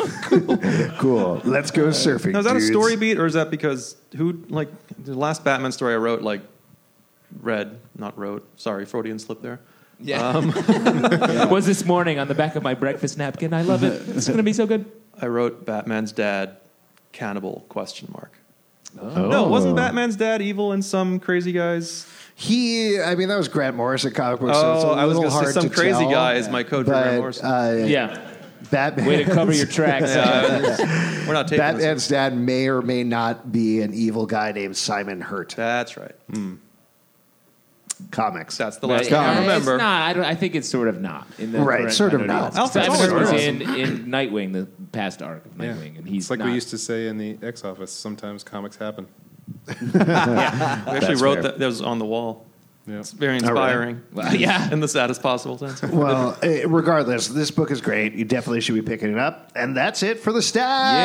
Cool. Let's go surfing." Now, is that dudes. a story beat, or is that because who like the last Batman story I wrote like read not wrote? Sorry, Freudian slip there. Yeah. Um, Was this morning on the back of my breakfast napkin. I love it. It's going to be so good. I wrote Batman's dad cannibal question mark. Oh. No, wasn't Batman's dad evil in some crazy guys? He, I mean, that was Grant Morrison comic books. so it's a Oh, I was little going to hard say some to crazy tell, guy is my code for Grant But Morrison. uh, Yeah. Batman. Way to cover your tracks. We're not taking this. Batman's dad may or may not be an evil guy named Simon Hurt. That's right. Comics. That's the But, last thing I yeah, remember. It's not. I, don't, I think it's sort of not. In the Right, current sort of continuity. not. Alfred's Simon always Hurt was awesome. in, in Nightwing, the past arc of Yeah. Nightwing, and he's It's like not. we used to say in the X office. Sometimes comics happen. We actually That's wrote fair. that. That was on the wall. Yeah. It's very right. inspiring. Well, yeah. In the saddest possible sense. Well, eh, regardless, this book is great. You definitely should be picking it up. And that's it for the stats.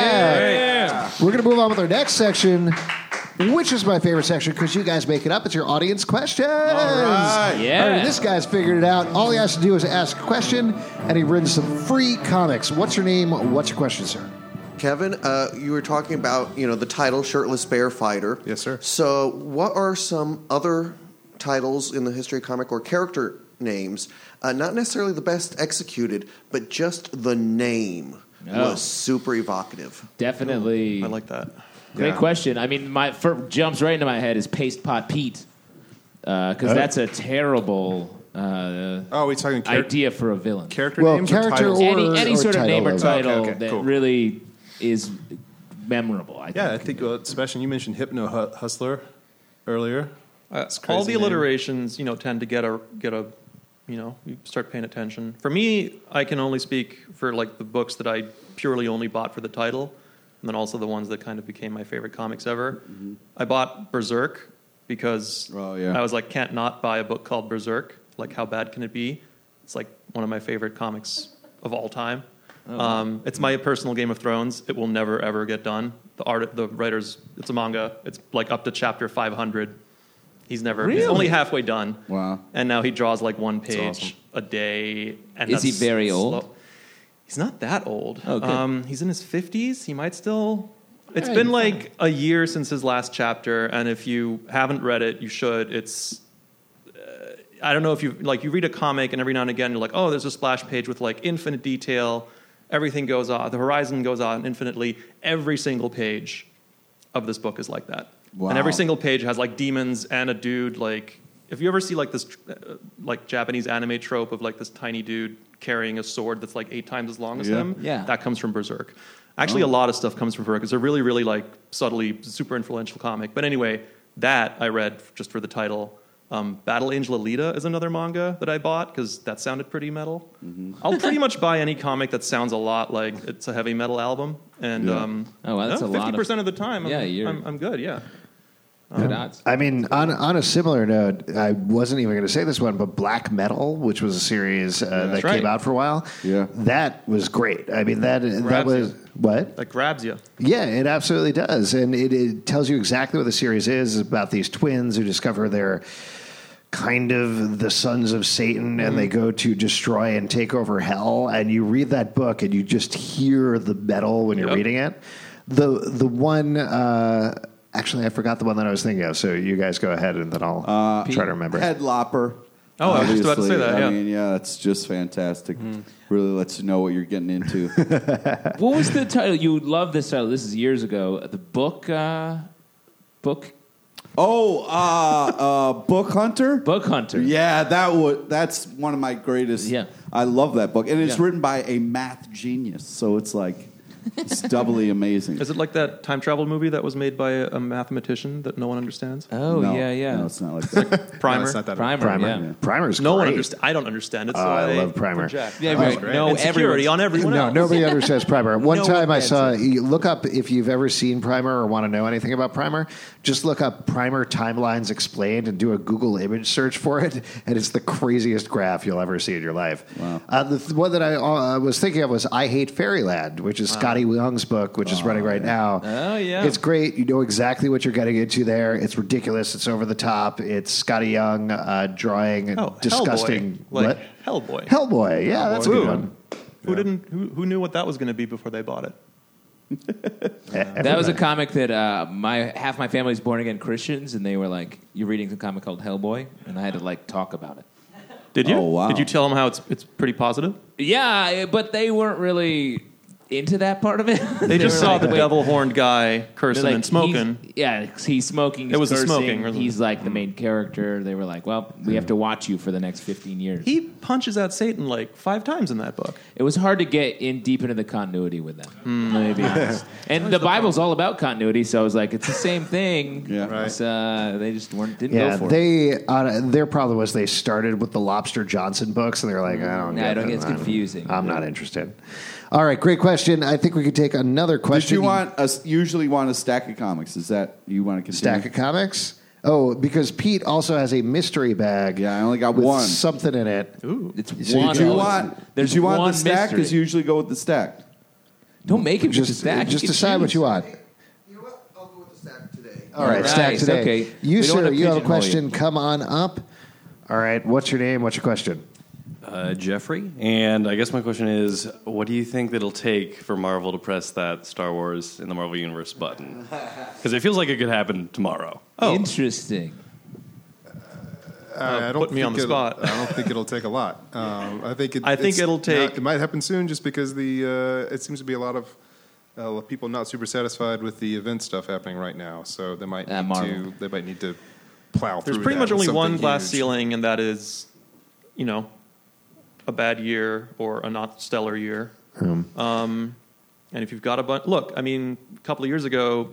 Yeah. We're going to move on with our next section, which is my favorite section because you guys make it up. It's your audience questions. All right. Yeah. All right, this guy's figured it out. All he has to do is ask a question, and he wins some free comics. What's your name? What's your question, sir? Kevin, uh, you were talking about, you know, the title Shirtless Bear Fighter. Yes, sir. So what are some other titles in the history of comic or character names, uh, not necessarily the best executed, but just the name Oh. was super evocative? Definitely. I like that. Great Yeah. question. I mean, my first jumps right into my head is Paste Pot Pete, because Oh. that's a terrible uh, Oh, we talking char- idea for a villain. character Well, names character or titles? or- any any sort of name or title. title Okay, okay, that cool. really is memorable. I think. Yeah, I think, uh, Sebastian, you mentioned Hypno Hu- Hustler earlier. Uh, It's a all crazy the name. alliterations, you know, tend to get a get a, you know, you start paying attention. For me, I can only speak for like the books that I purely only bought for the title, and then also the ones that kind of became my favorite comics ever. I bought Berserk because Oh, yeah. I was like, can't not buy a book called Berserk. Like, how bad can it be? It's like one of my favorite comics of all time. Um, it's my personal Game of Thrones. It will never ever get done. The art, the writers, it's a manga. It's like up to chapter five hundred. He's never. He's Really? only halfway done. Wow. And now he draws like one page awesome. a day. And Is he that's very old? slow. He's not that old. Oh, good. Um, he's in his fifties. He might still. It's All right, been like a year since his last chapter, and if you haven't read it, you should. It's. Uh, I don't know if you like. You read a comic, and every now and again, you're like, "Oh, there's a splash page with like infinite detail. Everything goes on. The horizon goes on infinitely. Every single page of this book is like that. Wow. And every single page has like demons and a dude. Like, if you ever see like this, uh, like Japanese anime trope of like this tiny dude carrying a sword that's like eight times as long as Yeah. him, Yeah. that comes from Berserk. Actually, a lot of stuff comes from Berserk. It's a really, really like subtly super influential comic. But anyway, that I read just for the title. Um, Battle Angel Alita is another manga that I bought because that sounded pretty metal. I'll pretty much buy any comic that sounds a lot like it's a heavy metal album. And Yeah. um, Oh, wow, that's no, a lot of- fifty percent of the time, I'm, Yeah, you're- I'm, I'm good, yeah. Good odds. I mean, on on a similar note, I wasn't even going to say this one, but Black Metal, which was a series uh, that right. came out for a while, Yeah. that was great. I mean, that that Grabs was you. what? That grabs you. Yeah, it absolutely does, and it, it tells you exactly what the series is. It's about these twins who discover they're kind of the sons of Satan, and they go to destroy and take over hell. And you read that book, and you just hear the metal when you're Yep. reading it. The the one. Uh, Actually, I forgot the one that I was thinking of. So you guys go ahead, and then I'll Uh, try to remember. Headlopper. Oh, I was just about to say Obviously. that, I yeah. mean, yeah, that's just fantastic. Really lets you know what you're getting into. What was the title? You love this title. This is years ago. The book, uh, book, oh, uh, uh, Book Hunter. Book Hunter. Yeah, that would. That's one of my greatest. Yeah. I love that book, and it's Yeah. written by a math genius, so it's like it's doubly amazing. Is it like that time travel movie that was made by a, a mathematician that no one understands? Oh No, yeah, yeah. No, it's not like that. Primer. No, it's not that. Primer. Primer. Yeah. Primer's no one great. understands. I don't understand it. So Oh, I I love Primer. project. Yeah, Oh, right. great. No, and security everyone's- on everyone No, else. nobody understands Primer. One No time one I saw, gets you look up, if you've ever seen Primer or want to know anything about Primer, just look up Primer Timelines Explained and do a Google image search for it, and it's the craziest graph you'll ever see in your life. Wow. Uh, the th- one that I uh, was thinking of was I Hate Fairyland, which is Scotty Young's book, which is running right now. Oh, yeah. It's great. You know exactly what you're getting into there. It's ridiculous. It's over the top. It's Scotty Young uh, drawing Oh, disgusting. Hellboy. Like what? Hellboy. Hellboy. Yeah, that's a good Ooh. one. Who didn't? Who, who knew what that was going to be before they bought it? That was a comic that uh, my half my family's born again Christians, and they were like, "You're reading a comic called Hellboy," and I had to like talk about it. Did you? Oh, wow. Did you tell them how it's it's pretty positive? Yeah, but they weren't really into that part of it. They just were saw like, the wait, devil horned guy they're cursing like, and smoking. he's- yeah, he's smoking. He's It was the cursing, smoking, wasn't it? He's like the main character. They were like, "Well, we have to watch you for the next fifteen years." He punches at Satan like five times in that book. It was hard to get in deep into the continuity with them. Hmm. Let me be honest. And the Bible's all about continuity, so I was like, it's the same thing. Yeah. Right. It's, uh, they just weren't didn't Yeah, go for it. they uh, their problem was they started with the Lobster Johnson books, and they were like, I don't, Yeah, get I don't it. get- it's I'm- confusing. I'm not interested. All right, great question. I think we could take another question. Did you want a, usually want a stack of comics? Is that you want to continue? stack of comics? Oh, because Pete also has a mystery bag. Yeah, I only got with one. something in it. Ooh. It's So one. Did you of- want? There's did you want one the stack? Because mystery. you usually go with the stack. Don't make him just Just, stack. just He can decide what choose. you want. You know what? I'll go with the stack today. All right, Nice, stack today. okay. You, We don't sir, wanna you have a pigeonhole you. question. Come on up. All right, what's your name? What's your question? Uh, Jeffrey, and I guess my question is, what do you think that'll take for Marvel to press that Star Wars in the Marvel Universe button? Because it feels like it could happen tomorrow. Oh. Interesting. I, I don't put me think on the it'll- spot. I don't think it'll take a lot. Um, I think it, I think it's it'll not- take- it might happen soon, just because the uh, it seems to be a lot of uh, people not super satisfied with the event stuff happening right now. So they might Uh, need Marvel. to they might need to plow There's through. pretty that much with only one something glass huge. ceiling, and that is, you know, a bad year or a not stellar year. Um, and if you've got a bunch, look, I mean, a couple of years ago,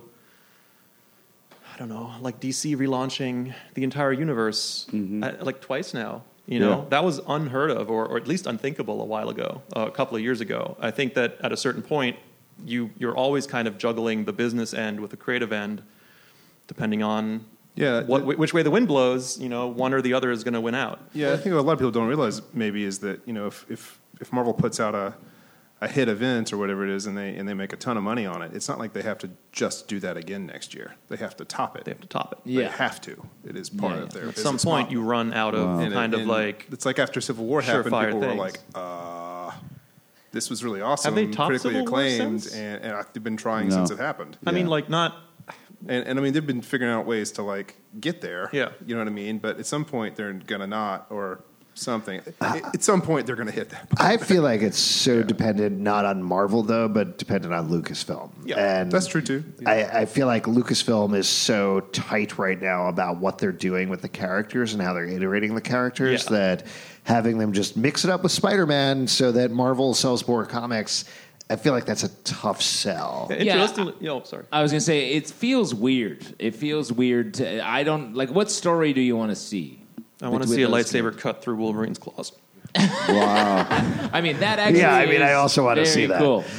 I don't know, like D C relaunching the entire universe, uh, like twice now. You know, Yeah. that was unheard of, or, or at least unthinkable a while ago, uh, a couple of years ago. I think that at a certain point, you you're always kind of juggling the business end with the creative end, depending on Yeah, what, the- which way the wind blows. You know, one or the other is going to win out. Yeah, I think what a lot of people don't realize maybe is that you know if if, if Marvel puts out a a hit event or whatever it is, and they and they make a ton of money on it, it's not like they have to just do that again next year. They have to top it. They have to top it. They Yeah. have to. It is part Yeah, of their. At business some point, model. you run out of And- kind of and like. it's like after Civil War happened, surefire people were things. like, uh, "This was really awesome, they topped critically Civil War acclaimed," since? and, and I've been trying No. since it happened. I mean, Yeah. like not. And, and I mean, they've been figuring out ways to like get there. Yeah. you know what I mean. But at some point, they're gonna not or something. At- at some point, they're gonna hit that. I feel like it's so dependent not on Marvel though, but dependent on Lucasfilm. Yeah, and that's true too. I, I feel like Lucasfilm is so tight right now about what they're doing with the characters and how they're iterating the characters Yeah. that having them just mix it up with Spider-Man so that Marvel sells more comics. I feel like that's a tough sell. Interestingly, you know, sorry. I was gonna say it feels weird. It feels weird. To, I don't like. What story do you want to see? I want to With see a those lightsaber cut through Wolverine's claws. Wow. I mean, that actually. Yeah, I mean, I is also wanna very see that. Cool.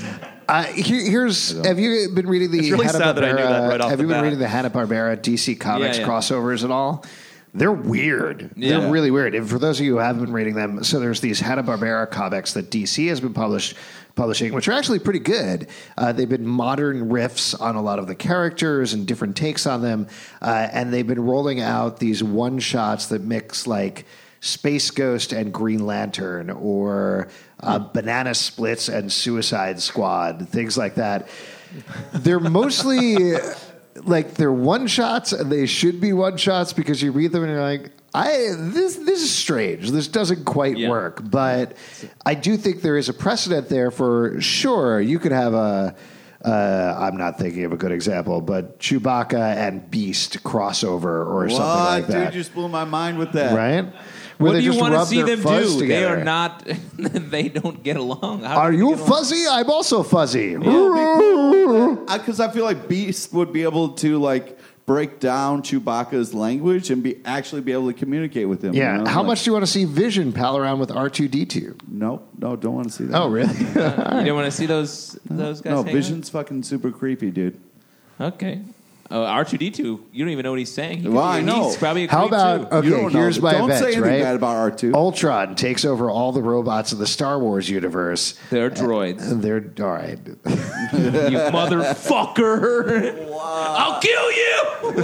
Uh, here, here's have you been reading the It's really sad that I knew that right off have the you been bat. reading the Hanna-Barbera D C Comics Yeah, yeah. crossovers at all? They're weird. Yeah. They're really weird. And for those of you who haven't been reading them, so there's these Hanna-Barbera comics that D C has been published publishing, which are actually pretty good. Uh, they've been modern riffs on a lot of the characters and different takes on them, uh, and they've been rolling out these one shots that mix like Space Ghost and Green Lantern, or uh, Banana Splits and Suicide Squad, things like that. They're mostly like they're one shots, and they should be one shots because you read them and you're like, I this this is strange. This doesn't quite Yeah. work. But I do think there is a precedent there for sure. You could have a. Uh, I'm not thinking of a good example, but Chewbacca and Beast crossover or something like What? that. Dude, you just blew my mind with that. Right? Where What they do you just want to rub see their them fuzz do? They together. are not. They don't get along. How Are do they you get along? fuzzy? I'm also fuzzy. Because I feel like Beast would be able to like break down Chewbacca's language and be actually be able to communicate with him. Yeah. you know? How Like, much do you want to see Vision pal around with R two D two? No, no, don't want to see that. Oh, really? You don't want to see those those guys? No, hang Vision's fucking super creepy, dude. out? Okay. Oh, R two D two. You don't even know what he's saying. He could Well, be- I know. He's probably a How creep, about too. okay? You don't know. Here's my Don't event, say anything right? bad about R two. Ultron takes over all the robots in the Star Wars universe. They're droids. And they're all right. You motherfucker! I'll kill you.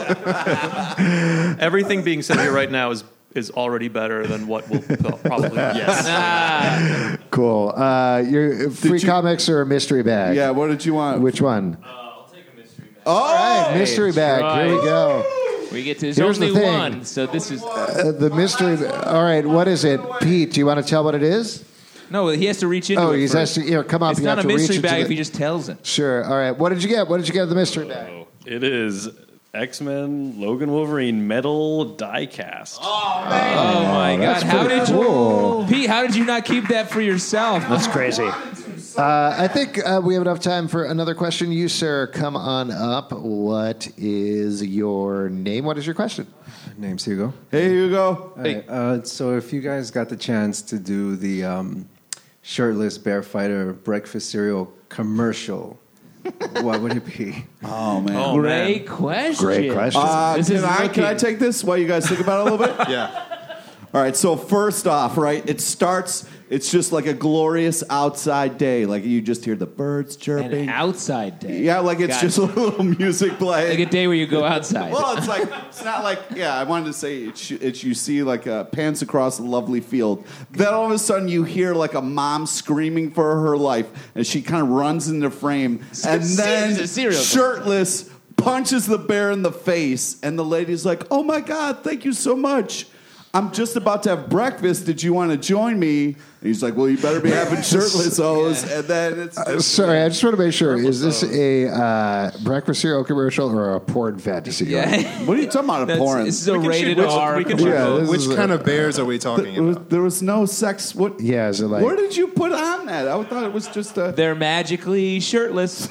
Everything being said here right now is is already better than what we'll probably yes. Ah, Cool. Uh, your free you- comics or a mystery bag? Yeah, what did you want? Which one? I'll take a mystery bag. oh, All right, mystery bag. right. Here we go. we get to there's Here's the only thing. one, so this is Uh, the mystery. All right, what is it, Pete? Do you want to tell what it is? no. He has to reach into Oh, it he's first. actually here. Come up. It's you not have a to reach mystery into bag the- if he just tells it. Sure. All right. What did you get? What did you get in the mystery bag? Oh, it is X-Men Logan Wolverine metal die cast. Oh my God! How pretty did cool. you, Pete? How did you not keep that for yourself? That's crazy. Uh, I think uh, we have enough time for another question. You, sir, come on up. What is your name? What is your question? Name's Hugo. hey, Hugo. Hey. Uh, so if you guys got the chance to do the um, shirtless bear fighter breakfast cereal commercial, what would it be? Oh man. Oh, Great question. Great question. Uh, This can, is I, can I looking- take this while you guys think about it a little bit? Yeah. All right, so first off, right, it starts, it's just like a glorious outside day. Like you just hear the birds chirping. An outside day. Yeah, like it's Gotcha. just a little music playing. Like a day where you go outside. Well, it's like, it's not like, yeah, I wanted to say it's, it's you see like uh, pants across a lovely field. Then all of a sudden you hear like a mom screaming for her life and she kind of runs into frame and It's then a cereal. shirtless punches the bear in the face and the lady's like, oh my God, thank you so much. I'm just about to have breakfast. Did you want to join me? And he's like, well, you better be having shirtless O's. And then it's Uh, just, sorry, I just want to make sure. Is this a uh, breakfast cereal commercial or a porn fantasy? Yeah. what are you talking about, a That's- porn? This is a We can rated shoot- R. we can commercial. Yeah, this Which is a- kind of bears are we talking There was, about? there was no sex. What? Yeah, is it like? Where did you put on that? I thought it was just a. They're magically shirtless.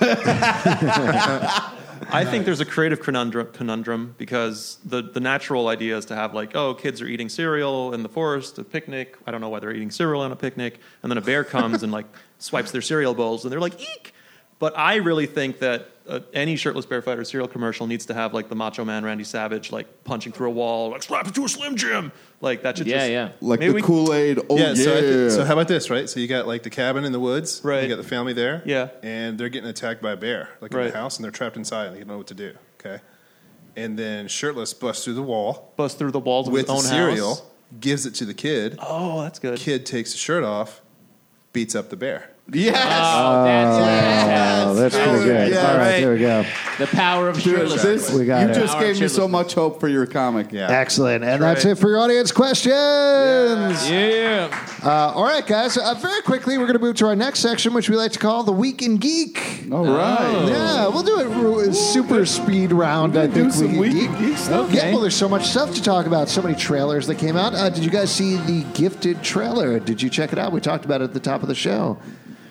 I think there's a creative conundrum, conundrum because the, the natural idea is to have like, oh, kids are eating cereal in the forest, a picnic. I don't know why they're eating cereal on a picnic. And then a bear comes and like swipes their cereal bowls and they're like, eek. But I really think that uh, any shirtless bear fighter cereal commercial needs to have like the Macho Man Randy Savage like punching through a wall, like slap it to a Slim Jim. Like that should Yeah, just yeah. Like Maybe the we- Kool Aid. Oh yeah. yeah, so, I thi- so how about this, right? So you got like the cabin in the woods. Right. You got the family there. Yeah. And they're getting attacked by a bear, like in Right. the house, and they're trapped inside, and they don't know what to do. Okay. And then shirtless busts through the wall bust through the walls of with his the own cereal, house. gives it to the kid. Oh, that's good. Kid takes the shirt off, beats up the bear. Yes. Oh, that's Oh, that's pretty good. Yeah, All right, right. there we go. the power of Dude, shirtless. this, We got you it. just Our gave me so shirtless. much hope for your comic. Yeah. Excellent. And that's right. it for your audience questions. Yeah. Uh, all right, guys. Uh, very quickly, we're going to move to our next section, which we like to call the Week in Geek. All right. Yeah, we'll do it ru- super speed round, I Do think. some Week in Week Geek. in Geek stuff. Yeah, well, there's so much stuff to talk about. So many trailers that came out. Uh, did you guys see the Gifted trailer? Did you check it out? We talked about it at the top of the show.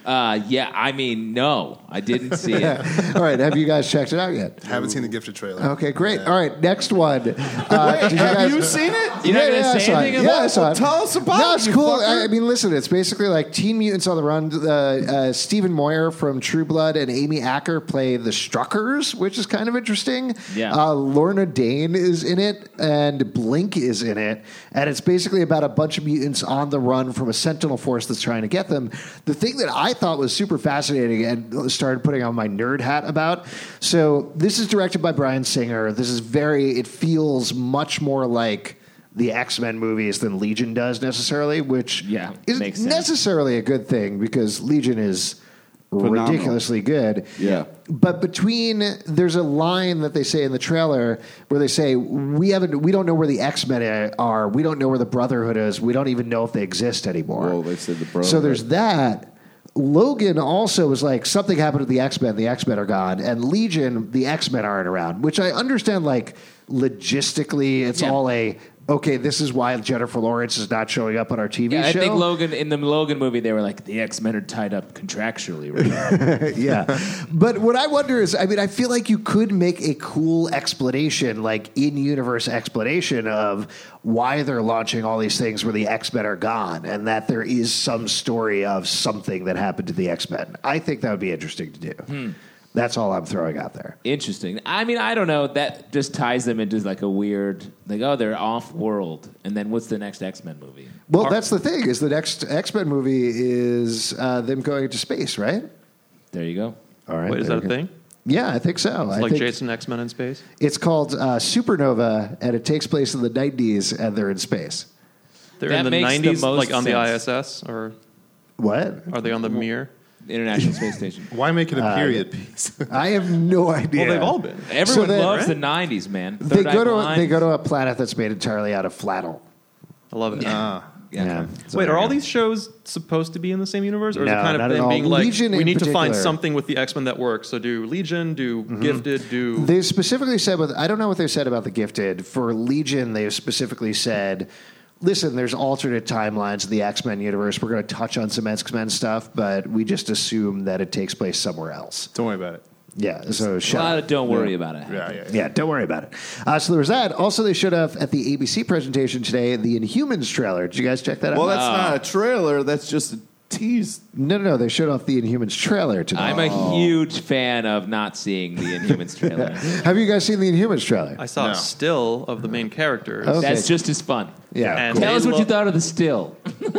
Uh, yeah, I mean, no, I didn't see it. All right, have you guys checked it out yet? Haven't seen the gifted trailer. Okay, great. All right, next one. Uh, did you Have guys, you seen it? You're not yeah, gonna yeah, I say saw it. anything Yeah, about I saw Well, it. tell us about No, it, it's you cool. fucker. I, I mean, listen, it's basically like Teen Mutants on the Run. Uh, uh, Stephen Moyer from True Blood and Amy Acker play the Struckers, which is kind of interesting. Yeah. Uh, Lorna Dane is in it, and Blink is in it. And it's basically about a bunch of mutants on the run from a Sentinel force that's trying to get them. The thing that I thought was super fascinating and started putting on my nerd hat about. So this is directed by Bryan Singer. This is very, it feels much more like the X-Men movies than Legion does necessarily, which Yeah, isn't makes sense. necessarily a good thing because Legion is Phenomenal. ridiculously good. Yeah. But between, there's a line that they say in the trailer where they say, we haven't, we don't know where the X-Men are. We don't know where the Brotherhood is. We don't even know if they exist anymore. Well, they said the Brotherhood. So there's that. Logan also was like, something happened to the X-Men, the X-Men are gone. And Legion, the X-Men aren't around, which I understand, like, logistically, it's Yeah. all a, okay, this is why Jennifer Lawrence is not showing up on our T V Yeah, I show. think Logan in the Logan movie they were like the X-Men are tied up contractually. Right? Yeah. But what I wonder is, I mean, I feel like you could make a cool explanation, like in-universe explanation of why they're launching all these things where the X-Men are gone and that there is some story of something that happened to the X-Men. I think that would be interesting to do. Hmm. That's all I'm throwing out there. Interesting. I mean, I don't know. That just ties them into like a weird, like, oh, they're off-world, and then what's the next X-Men movie? Well, that's the thing, is the next X-Men movie is uh, them going into space, right? There you go. All right. Wait, is there that a we go. thing? Yeah, I think so. It's I like think Jason X-Men in space? It's called uh, Supernova, and it takes place in the nineties, and they're in space. They're That in the makes the nineties, most like on the sense. I S S, or What? are they on the Mir? International Space Station. Why make it a Uh, period piece? I have no idea. Well, they've all been. Everyone then- loves right? the nineties, man. They Third go Eye to Blind. they go to a planet that's made entirely out of flannel. I love it. Ah. Yeah. So Wait, there are you all go. these shows supposed to be in the same universe, or is No, it kind not of at them all. being like, Legion we in need to find particular. something with the X-Men that works? So do Legion, do Gifted, do They specifically said with I don't know what they said about the Gifted. For Legion, they specifically said, listen, there's alternate timelines of the X-Men universe. We're going to touch on some X-Men stuff, but we just assume that it takes place somewhere else. Don't worry about it. Yeah, so A shut lot up. of don't worry about it. Yeah, yeah. yeah. Yeah, don't worry about it. Uh, so there was that. Also, they showed off at the A B C presentation today the Inhumans trailer. Did you guys check that out? Well, that's not a trailer. That's just a tease. no, no, no. They showed off the Inhumans trailer today. I'm a huge fan of not seeing the Inhumans trailer. Have you guys seen the Inhumans trailer? I saw No. a still of the main characters. Okay. That's just as fun. Yeah. And cool. Tell they us what you look- thought of the still.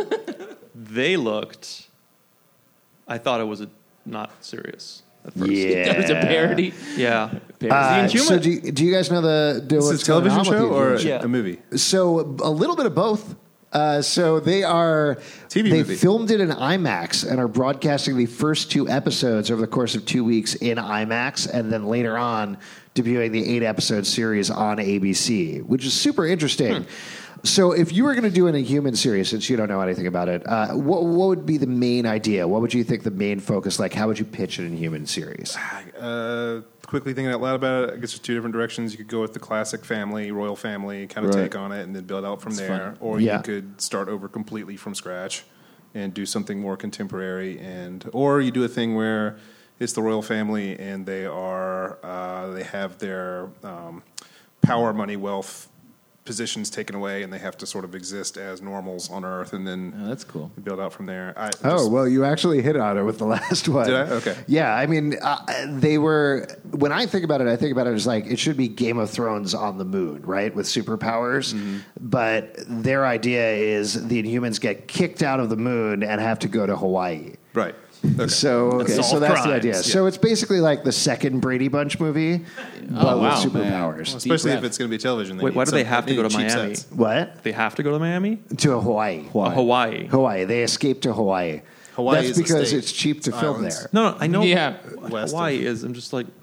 They looked. I thought it was a, not serious at first. Yeah. That was a parody. Yeah. Parody. Uh, The Inhuman- so do you, do you guys know the do Is what's this a television going on show with the or Inhumans? Yeah. a movie? So a little bit of both. Uh, so they are T V they movie. filmed it in IMAX and are broadcasting the first two episodes over the course of two weeks in IMAX, and then later on debuting the eight episode series on A B C, which is super interesting. So if you were going to do an Inhuman series, since you don't know anything about it, uh, what, what would be the main idea? What would you think the main focus? Like, how would you pitch an Inhuman series? Uh, quickly thinking out loud about it, I guess there's two different directions. You could go with the classic family, royal family kind of Right. take on it, and then build out from It's there. fun. Or Yeah. you could start over completely from scratch and do something more contemporary. And or you do a thing where it's the royal family and they are uh, they have their um, power, money, wealth positions taken away, and they have to sort of exist as normals on Earth, and then Oh, that's cool. build out from there. I Oh, just- well, you actually hit on it with the last one. Did I? Okay. Yeah, I mean, uh, they were, when I think about it, I think about it as like, it should be Game of Thrones on the moon, right? With superpowers. Mm-hmm. But their idea is the Inhumans get kicked out of the moon and have to go to Hawaii. right. Okay. So, okay, Solve so that's crimes, the idea. yeah. So it's basically like the second Brady Bunch movie, but Oh, wow, with man. superpowers. Especially Deep if breath. it's going to be television. Wait, need why do they some- have to go need to cheap Miami? sets. What? They have to go to Miami? To Hawaii. Uh, Hawaii. Hawaii. They escaped to Hawaii. Hawaii That's is a because state. it's cheap to It's film islands. there. No, no, I know. Yeah. West Hawaii of- is. I'm just like.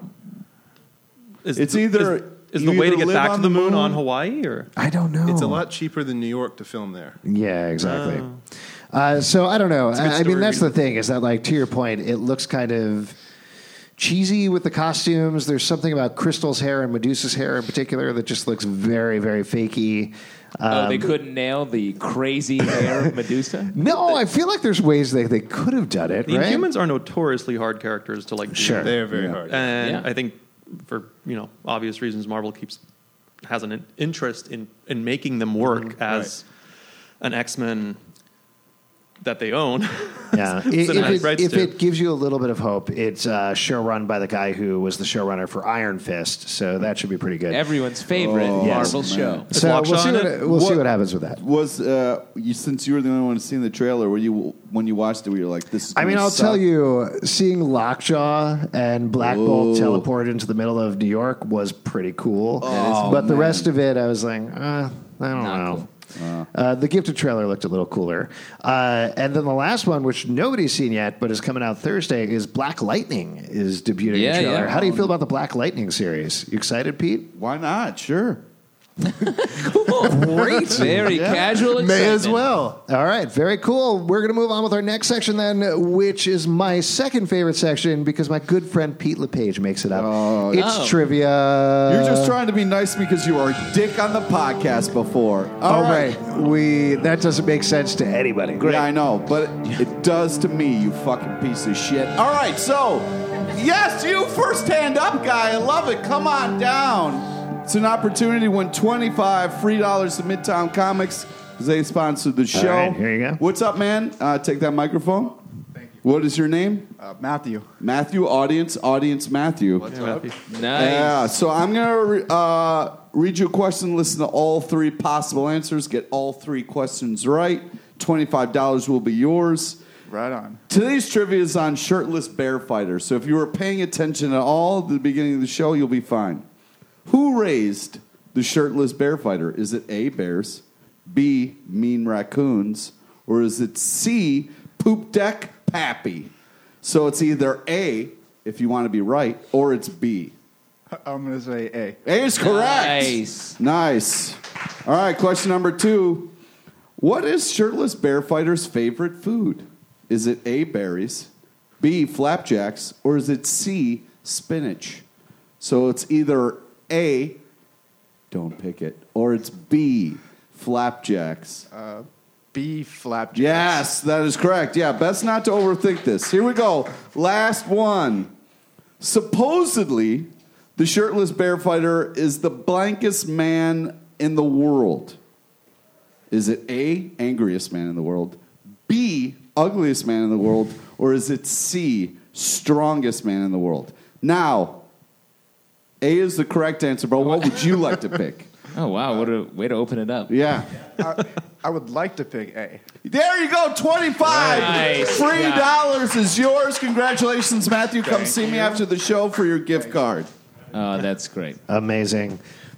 Is It's the- either is, is you the way to either get live back on to the the moon, moon- on Hawaii, or I don't know. It's a lot cheaper than New York to film there. Yeah, exactly. Uh, so I don't know. a good I, I mean, story. that's the thing is that, like, to your point, it looks kind of cheesy with the costumes. There's something about Crystal's hair and Medusa's hair in particular that just looks very, very fakey. oh, they couldn't nail the crazy hair Medusa? No, I feel like there's ways they, they could have done it, The right? Inhumans are notoriously hard characters to like. do. Sure. They are very hard. And Yeah. I think for you know obvious reasons, Marvel keeps has an interest in in making them work as an X-Men that they own. Yeah, if, Cinematic it, rights if to. it gives you a little bit of hope, it's uh, show run by the guy who was the showrunner for Iron Fist, so that should be pretty good. Everyone's favorite Oh, Marvel yes. show. Is so we'll, Lockjaw see in what, it? we'll see What- what happens with that. Was uh, you since you were the only one to see the trailer? Were you when you watched it? Were you like this? Is I mean, gonna I'll suck? tell you, seeing Lockjaw and Black Bolt Ooh. teleport into the middle of New York was pretty cool. Oh, but the man. rest of it, I was like, uh, I don't Not know. cool. Uh, the gifted trailer looked a little cooler. Uh, and then the last one, which nobody's seen yet, but is coming out Thursday, is Black Lightning is debuting Yeah, a trailer. yeah. How do you feel about the Black Lightning series? You excited, Pete? Why not? Sure. Great. Very casual excitement. May as well. All right, very cool. We're going to move on with our next section then, which is my second favorite section because my good friend Pete LePage makes it up. Oh. it's Oh. trivia. You're just trying to be nice because you were a dick on the podcast before. All All right. We that doesn't make sense to anybody. Yeah, I know, but it, it does to me, you fucking piece of shit. All right, so, yes, you first hand up guy. I love it. Come on down. It's an opportunity to win twenty-five free dollars to Midtown Comics because they sponsored the show. right, here you go. What's up, man? Uh, take that microphone. Thank you. What is your name? Uh, Matthew. Matthew, audience, audience Matthew. What's up? Nice. Yeah, so I'm going to re- uh, read you a question, listen to all three possible answers, get all three questions right. twenty-five dollars will be yours. Right on. Today's trivia is on shirtless bear fighters. So if you were paying attention at all at the beginning of the show, you'll be fine. Who raised the shirtless bear fighter? Is it A, bears, B, mean raccoons, or is it C, poop deck pappy? So it's either A, if you want to be right, or it's B. I'm going to say A. A is correct. Nice. Nice. All right, question number two. What is shirtless bear fighter's favorite food? Is it A, berries, B, flapjacks, or is it C, spinach? So it's either A, don't pick it, or it's B, flapjacks. Uh, B, flapjacks. Yes, that is correct. Yeah, best not to overthink this. Here we go. Last one. Supposedly, the shirtless bear fighter is the blankest man in the world. Is it A, angriest man in the world, B, ugliest man in the world, or is it C, strongest man in the world? Now, A is the correct answer, but what would you like to pick? Oh, wow. What a way to open it up. Yeah. I, I would like to pick A. There you go, twenty-five Nice. free Yeah. dollars is yours. Congratulations, Matthew. Come Thank see me you. after the show for your gift card. Oh, that's great. Amazing.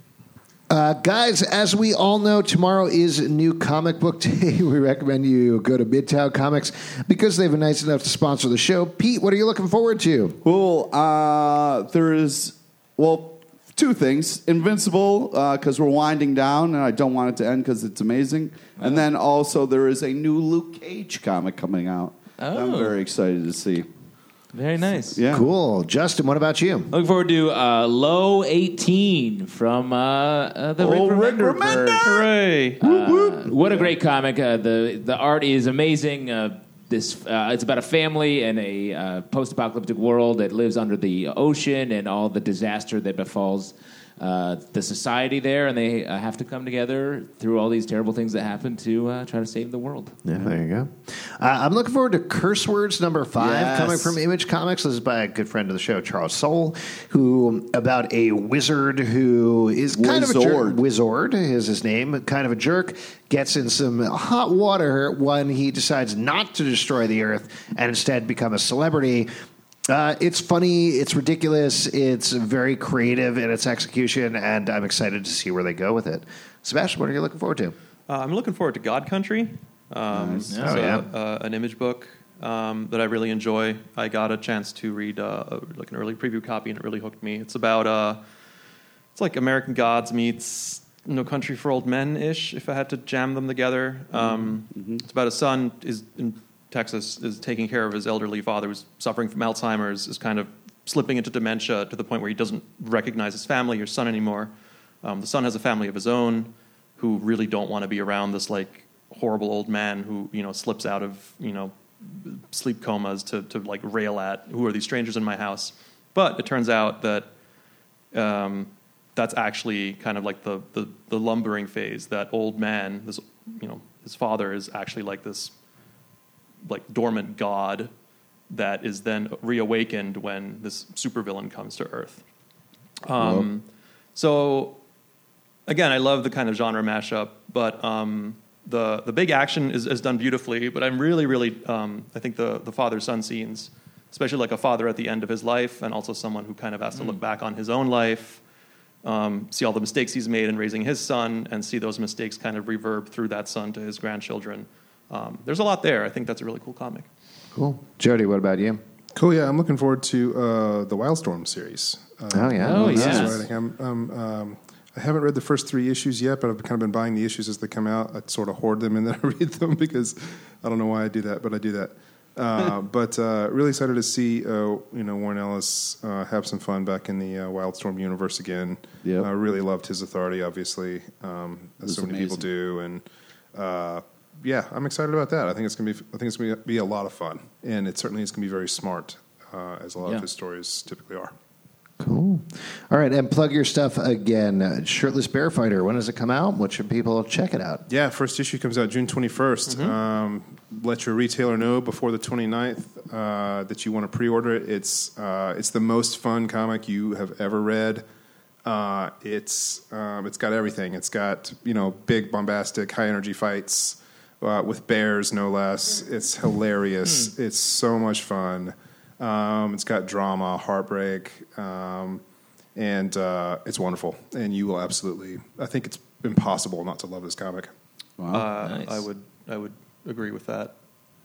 Uh, guys, as we all know, tomorrow is New Comic Book Day. We recommend you go to Midtown Comics because they've been nice enough to sponsor the show. Pete, what are you looking forward to? Cool. Uh, there is, well, two things. Invincible, because we're winding down, and I don't want it to end because it's amazing. And then also there is a new Luke Cage comic coming out. I'm Oh. very excited to see. Very nice. Yeah. Cool. Justin, what about you? Looking forward to uh, Low eighteen from uh, uh, the Oh, Rick Rick Remender Remender! verse. Hooray! Uh, what a great comic! Uh, the the art is amazing. Uh, this uh, it's about a family in a uh, post-apocalyptic world that lives under the ocean and all the disaster that befalls uh, the society there, and they uh, have to come together through all these terrible things that happen to uh, try to save the world. Yeah, there you go. Uh, I'm looking forward to Curse Words number five, Yes. coming from Image Comics. This is by a good friend of the show, Charles Soule, who about a wizard who is kind of a jerk. Wizard. Wizard is his name. Kind of a jerk. Gets in some hot water when he decides not to destroy the Earth and instead become a celebrity. Uh, it's funny, it's ridiculous, it's very creative in its execution, and I'm excited to see where they go with it. Sebastian, what are you looking forward to? Uh, I'm looking forward to God Country. Um, It's Oh, yeah. a, uh, an image book um, that I really enjoy. I got a chance to read uh, a, like an early preview copy, and it really hooked me. It's about uh, it's like American Gods meets No Country for Old Men ish. If I had to jam them together, um, it's about a son is in Texas is taking care of his elderly father who's suffering from Alzheimer's, is kind of slipping into dementia to the point where he doesn't recognize his family or son anymore. Um, the son has a family of his own, who really don't want to be around this like horrible old man who you know slips out of you know sleep comas to to like rail at who are these strangers in my house. But it turns out that um, that's actually kind of like the, the the lumbering phase. That old man, this you know his father is actually like this like dormant god that is then reawakened when this supervillain comes to Earth. Um, so, again, I love the kind of genre mashup, but um, the the big action is, is done beautifully. But I'm really, really, um, I think the the father-son scenes, especially like a father at the end of his life, and also someone who kind of has to look back on his own life, um, see all the mistakes he's made in raising his son, and see those mistakes kind of reverb through that son to his grandchildren. Um, there's a lot there. I think that's a really cool comic. Cool. Jody, what about you? Cool, yeah. I'm looking forward to uh, the Wildstorm series. Uh, Oh, yeah. Oh, this is yes. writing. I'm, um, um, I haven't read the first three issues yet, but I've kind of been buying the issues as they come out. I sort of hoard them and then I read them because I don't know why I do that, but I do that. Uh, but uh, really excited to see uh, you know Warren Ellis uh, have some fun back in the uh, Wildstorm universe again. Yep. I really loved his authority, obviously, um, as was so many people amazing. do, and uh, yeah, I'm excited about that. I think it's gonna be I think it's gonna be a lot of fun, and it certainly is gonna be very smart, uh, as a lot Yeah. of his stories typically are. Cool. All right, and plug your stuff again. Uh, Shirtless Bear Fighter, when does it come out? What should people check it out? Yeah, first issue comes out June twenty-first. Um, let your retailer know before the twenty-ninth uh, that you want to pre-order it. It's uh, it's the most fun comic you have ever read. Uh, it's um, it's got everything. It's got you know big bombastic high energy fights uh, with bears, no less. It's hilarious. It's so much fun. Um, it's got drama, heartbreak, um, and uh, it's wonderful. And you will absolutely. I think it's impossible not to love this comic. Uh, Nice. I would I would agree with that.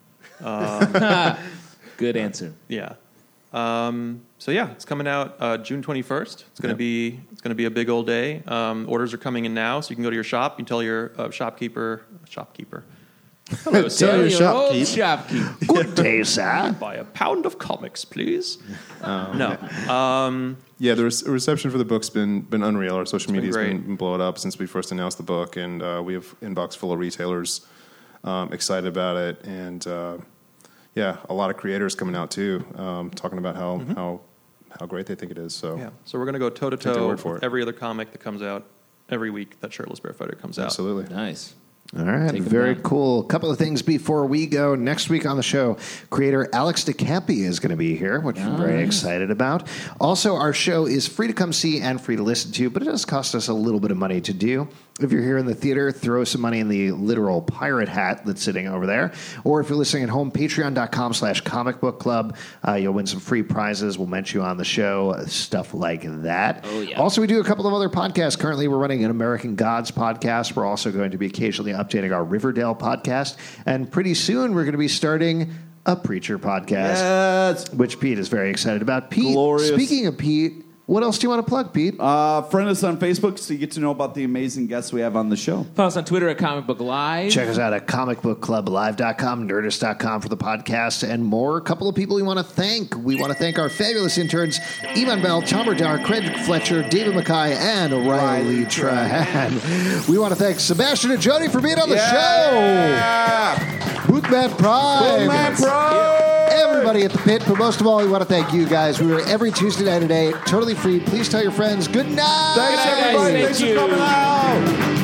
Good answer. Yeah. Um, so yeah, it's coming out uh, June twenty-first. It's gonna Yep. be it's gonna be a big old day. Um, orders are coming in now, so you can go to your shop. You can tell your uh, shopkeeper shopkeeper Hello, sir. your Your old shopkeep. shopkeep. Good day, sir. buy a pound of comics, please. no. Um, Yeah, the re- reception for the book's been been unreal. Our social been media's great. been, been blowing up since we first announced the book, and uh, we have inbox full of retailers um, excited about it, and uh, yeah, a lot of creators coming out too, um, talking about how how how great they think it is. So yeah. So we're gonna go toe to Take their toe word for with it. every other comic that comes out every week that Shirtless Bear Fighter comes out. absolutely. Nice. All right, Take 'em very down. cool. A couple of things before we go. Next week on the show, creator Alex DeCampi is going to be here, which I'm very excited about. Also, our show is free to come see and free to listen to, but it does cost us a little bit of money to do. If you're here in the theater, throw some money in the literal pirate hat that's sitting over there. Or if you're listening at home, patreon.com slash comic book club. Uh, you'll win some free prizes. We'll mention you on the show, stuff like that. Oh, yeah. Also, we do a couple of other podcasts. Currently, we're running an American Gods podcast. We're also going to be occasionally updating our Riverdale podcast. And pretty soon, we're going to be starting a Preacher podcast, Yes. which Pete is very excited about. Pete, Glorious. speaking of Pete, what else do you want to plug, Pete? Uh, friend us on Facebook so you get to know about the amazing guests we have on the show. Follow us on Twitter at Comic Book Live. Check us out at comic book club live dot com, nerdist dot com for the podcast, and more. A couple of people we want to thank. We want to thank our fabulous interns, Iman Bell, Tom Berdar, Craig Fletcher, David Mackay, and Riley Trahan. We want to thank Sebastian and Jody for being on the show. Bootman Prime. Bootman Prime. Everybody at the pit, but most of all, we want to thank you guys. We are every Tuesday night at eight, totally free. Please tell your friends. Good night. Thanks, Good night, guys. everybody. Thank Thanks you. for coming out.